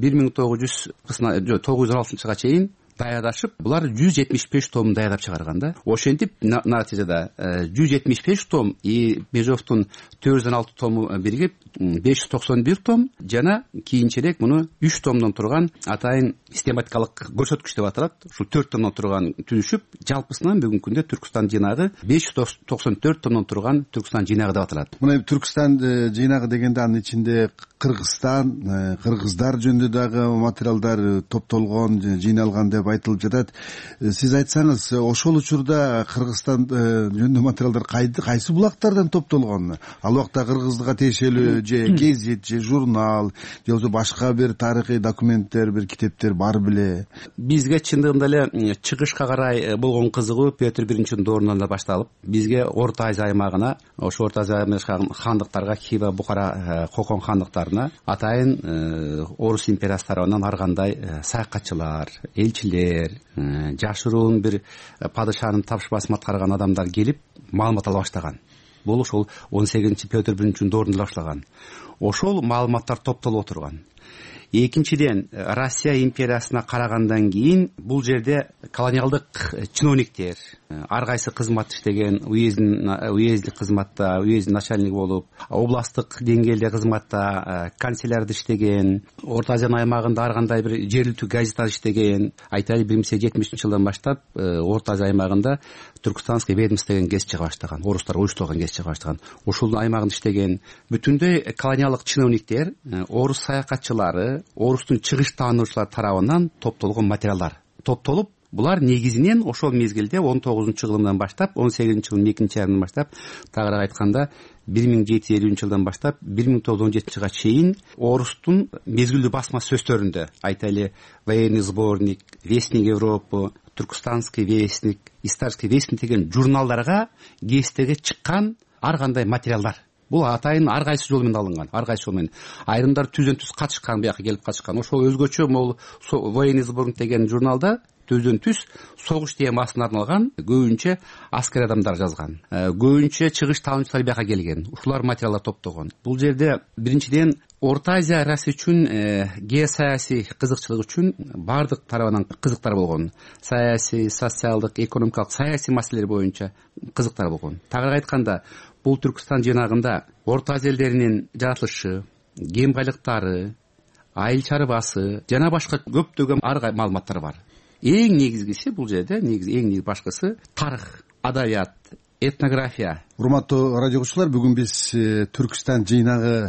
1906-жылга чейин даядашып, булар 175 том даядап чыгарган да. Ошентип натыйжада 175 том Межовдун 416 тому биригип 591 том жана кийинчерээк муну 3 томдон турган атайын систематикалык көрсөткүч деп аталат. Ушул 4 томдон турган түзүшүп, жалпысынан бүгүнкү күндө Түркістан жыйнагы 594 томдон турган Түркістан жыйнагы деп аталат. Мына Түркістан жыйнагы дегенде анын ичинде Кыргызстан, кыргыздар жөнүндө дагы материалдар топтолгон, жыйналган деп айтылып жатат. Сиз айтсаңыз, ошол учурда Кыргызстан жөнүндө материалдар кайсы булактардан топтолгон? Ал убакта кыргыздыкка тиешелүү же гезит, же журнал, же болбосо башка бир тарыхый документтер, бир китептер бар беле? Бизге чындыгында эле чыгышка карай болгон кызыгуу Петр I доорунан да башталып, бизге Орто Азия аймагына, ошо Орто Азия аймагындагы хандыктарга, Хива, Бухара, Кокон хандыктарына атайын Орус империясы тарабынан ар кандай саякатчылар, элчилер, жашыруун бир падышанын тапшырмасын аткарган адамдар келип маалымат ала баштаган. Бул ошол 18 Петр I доорунда баштаган. Ошол маалыматтар топтолуп отурган. Экинчиден, Россия империясына карагандан кийин бул жерде колониалдык чиновниктер, ар кайсы кызмат иштеген, уездик кызматта, уездин начальниги болуп, областтык деңгээлде кызматта, канцелярда иштеген, Орто Азия аймагында ар кандай бир жергиликтүү газеттада иштеген. Айтайлы 1970-жылдан баштап Орто Азия аймагында Түркістанский ведомство деген гез чыга баштаган, орустар уюштурган гез чыга баштаган. Ошол аймагында иштеген бүтүндөй колониалдык чиновниктер, орус саякатчылары, орустун чыгыш таануучулар тарабынан топтолгон материалдар топтолуп, булар негизинен ошол мезгилде 19-жылдан баштап 18-жылдын экинчи айынан баштап, тагыраак айтканда 1750-жылдан баштап 1917-жылга чейин орустун мезгилдүү басма сөздөрүндө, айтайлы военный сборник, вестник Европы, Түркістанский вестник, Истарский вестник деген журналдарга гезиттерге чыккан ар кандай материалдар. Бул атайын ар кайсы жол менен алынган, ар кайсы жол менен. Айрымдар түздөн түз катышкан, бияка келип катышкан. Ошол өзгөчө могул военный сборник деген журналда түздөн түз согуш темасына арналган көбүнчө аскер адамдар жазган. Көбүнчө чыгыш таануучулар бияка келген. Ушулар материалдар топтогон. Бул жерде биринчиден Орто Азия Россия үчүн геосаясий кызыкчылык үчүн бардык тарабынан кызыктар болгон. Саясий, социалдык, экономикалык, саясий маселелер боюнча кызыктар болгон. Тагыраак айтканда, бул Түркістан жыйнагында Орто Азия элдеринин жаратылышы, кемгайлыктары, айыл чарбасы жана башка көптөгөн ар кандай маалыматтар бар. Эң негизгиси бул жерде, эң негизи башкысы тарых, адабият, этнография. Урматтуу радио угуучулар, бүгүн биз Түркістан жыйнагы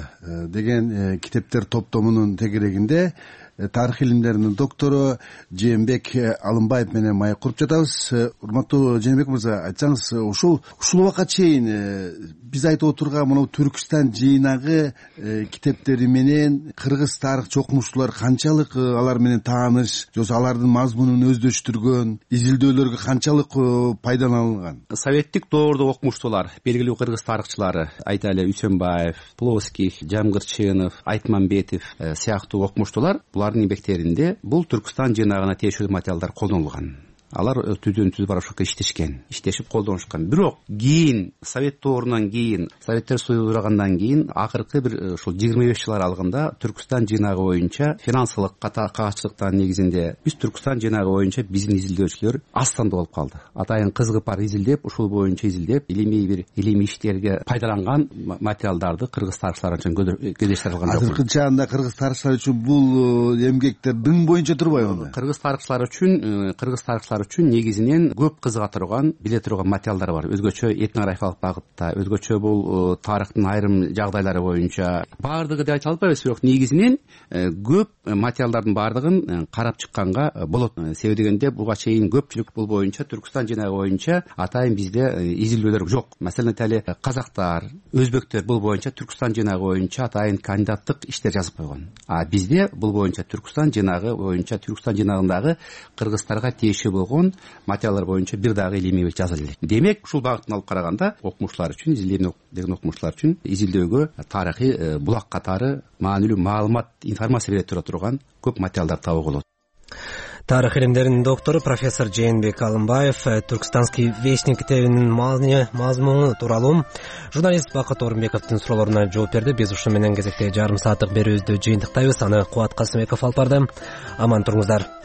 деген китептер топтомунун тегерегинде тарых илимдеринин доктору Жээнбек Алымбаев менен маек куруп жатабыз. Урматтуу Жээнбек мырза, айтсаңыз, ушул убакка чейин биз айтып отурган мына Түркістан жыйнагы китептери менен кыргыз тарыхчы окумуштуулар канчалык алар менен тааныш, же алардын мазмунун өздөштүргөн, изилдөөлөргө канчалык пайдаланган? Советтик доордо окумуштуулар, белгилүү кыргыз тарыхчылары, айтайлы Үсөнбаев, Плоских, Жамгырчынов, Айтмамбетов сыяктуу окумуштуулар булардын эмгектеринде бул Түркістан жыйнагына тиешелүү материалдар колдонулган. алар түздөн түз барып ошол иштешип колдонушкан. Бирок кийин совет доорунан кийин, советтер союзу курагандан кийин акыркы бир ушул 25 жыл аралыгында Түркстан жыйнагы боюнча финансылык каачылыктын негизинде биз Түркстан жыйнагы боюнча биздин изилдөөчүлөр астанда болуп калды. Атайын кызгыпар изилдеп, ушул боюнча изилдеп, илимий иштерге пайдаланган материалдарды кыргыз тарыхчылары үчүн кездештире алган жок. Азыркы чагында кыргыз тарыхчылар үчүн бул эмгектер дың боюнча турбайбы анда? Кыргыз тарыхчылар үчүн негизинен көп кызыга турган, биле турган материалдар бар. Өзгөчө этнографиялык багытта, өзгөчө бул тарыхтын айрым жагдайлары боюнча баардыгы деп айта албайбыз, бирок негизинен көп материалдардын баардыгын карап чыкканга болот. Себеби дегенде буга чейин көпчүлүк бул боюнча Түркстан жыйнагы боюнча атайын бизде изилдөөлөр жок. Маселен эле казактар, өзбектер бул боюнча Түркстан жыйнагы боюнча атайын кандидаттык иштер жазып койгон. А бизде бул боюнча Түркстан жыйнагы боюнча Түркстан жыйнагындагы кыргыздарга тиешелүү болгон материалдар боюнча бир дагы илимий жазыла элек. Демек, ушул багыттан алып караганда окумуштуулар үчүн, изилдөө деген окумуштуулар үчүн изилдөөгө тарыхый булак катары маанилүү маалымат, информация бере турган көп материалдар табууга болот. Тарых илимдеринин доктору профессор Жээнбек Алымбаев Түркстанский вестник китебинин мазмуну тууралуу журналист Бакыт Орунбековдун суроолоруна жооп берди. Биз ушу менен кезекте жарым сааттык берүүбүздү жыйынтыктайбыз. Аны Кубат Касымбеков алып барды. Аман туруңуздар.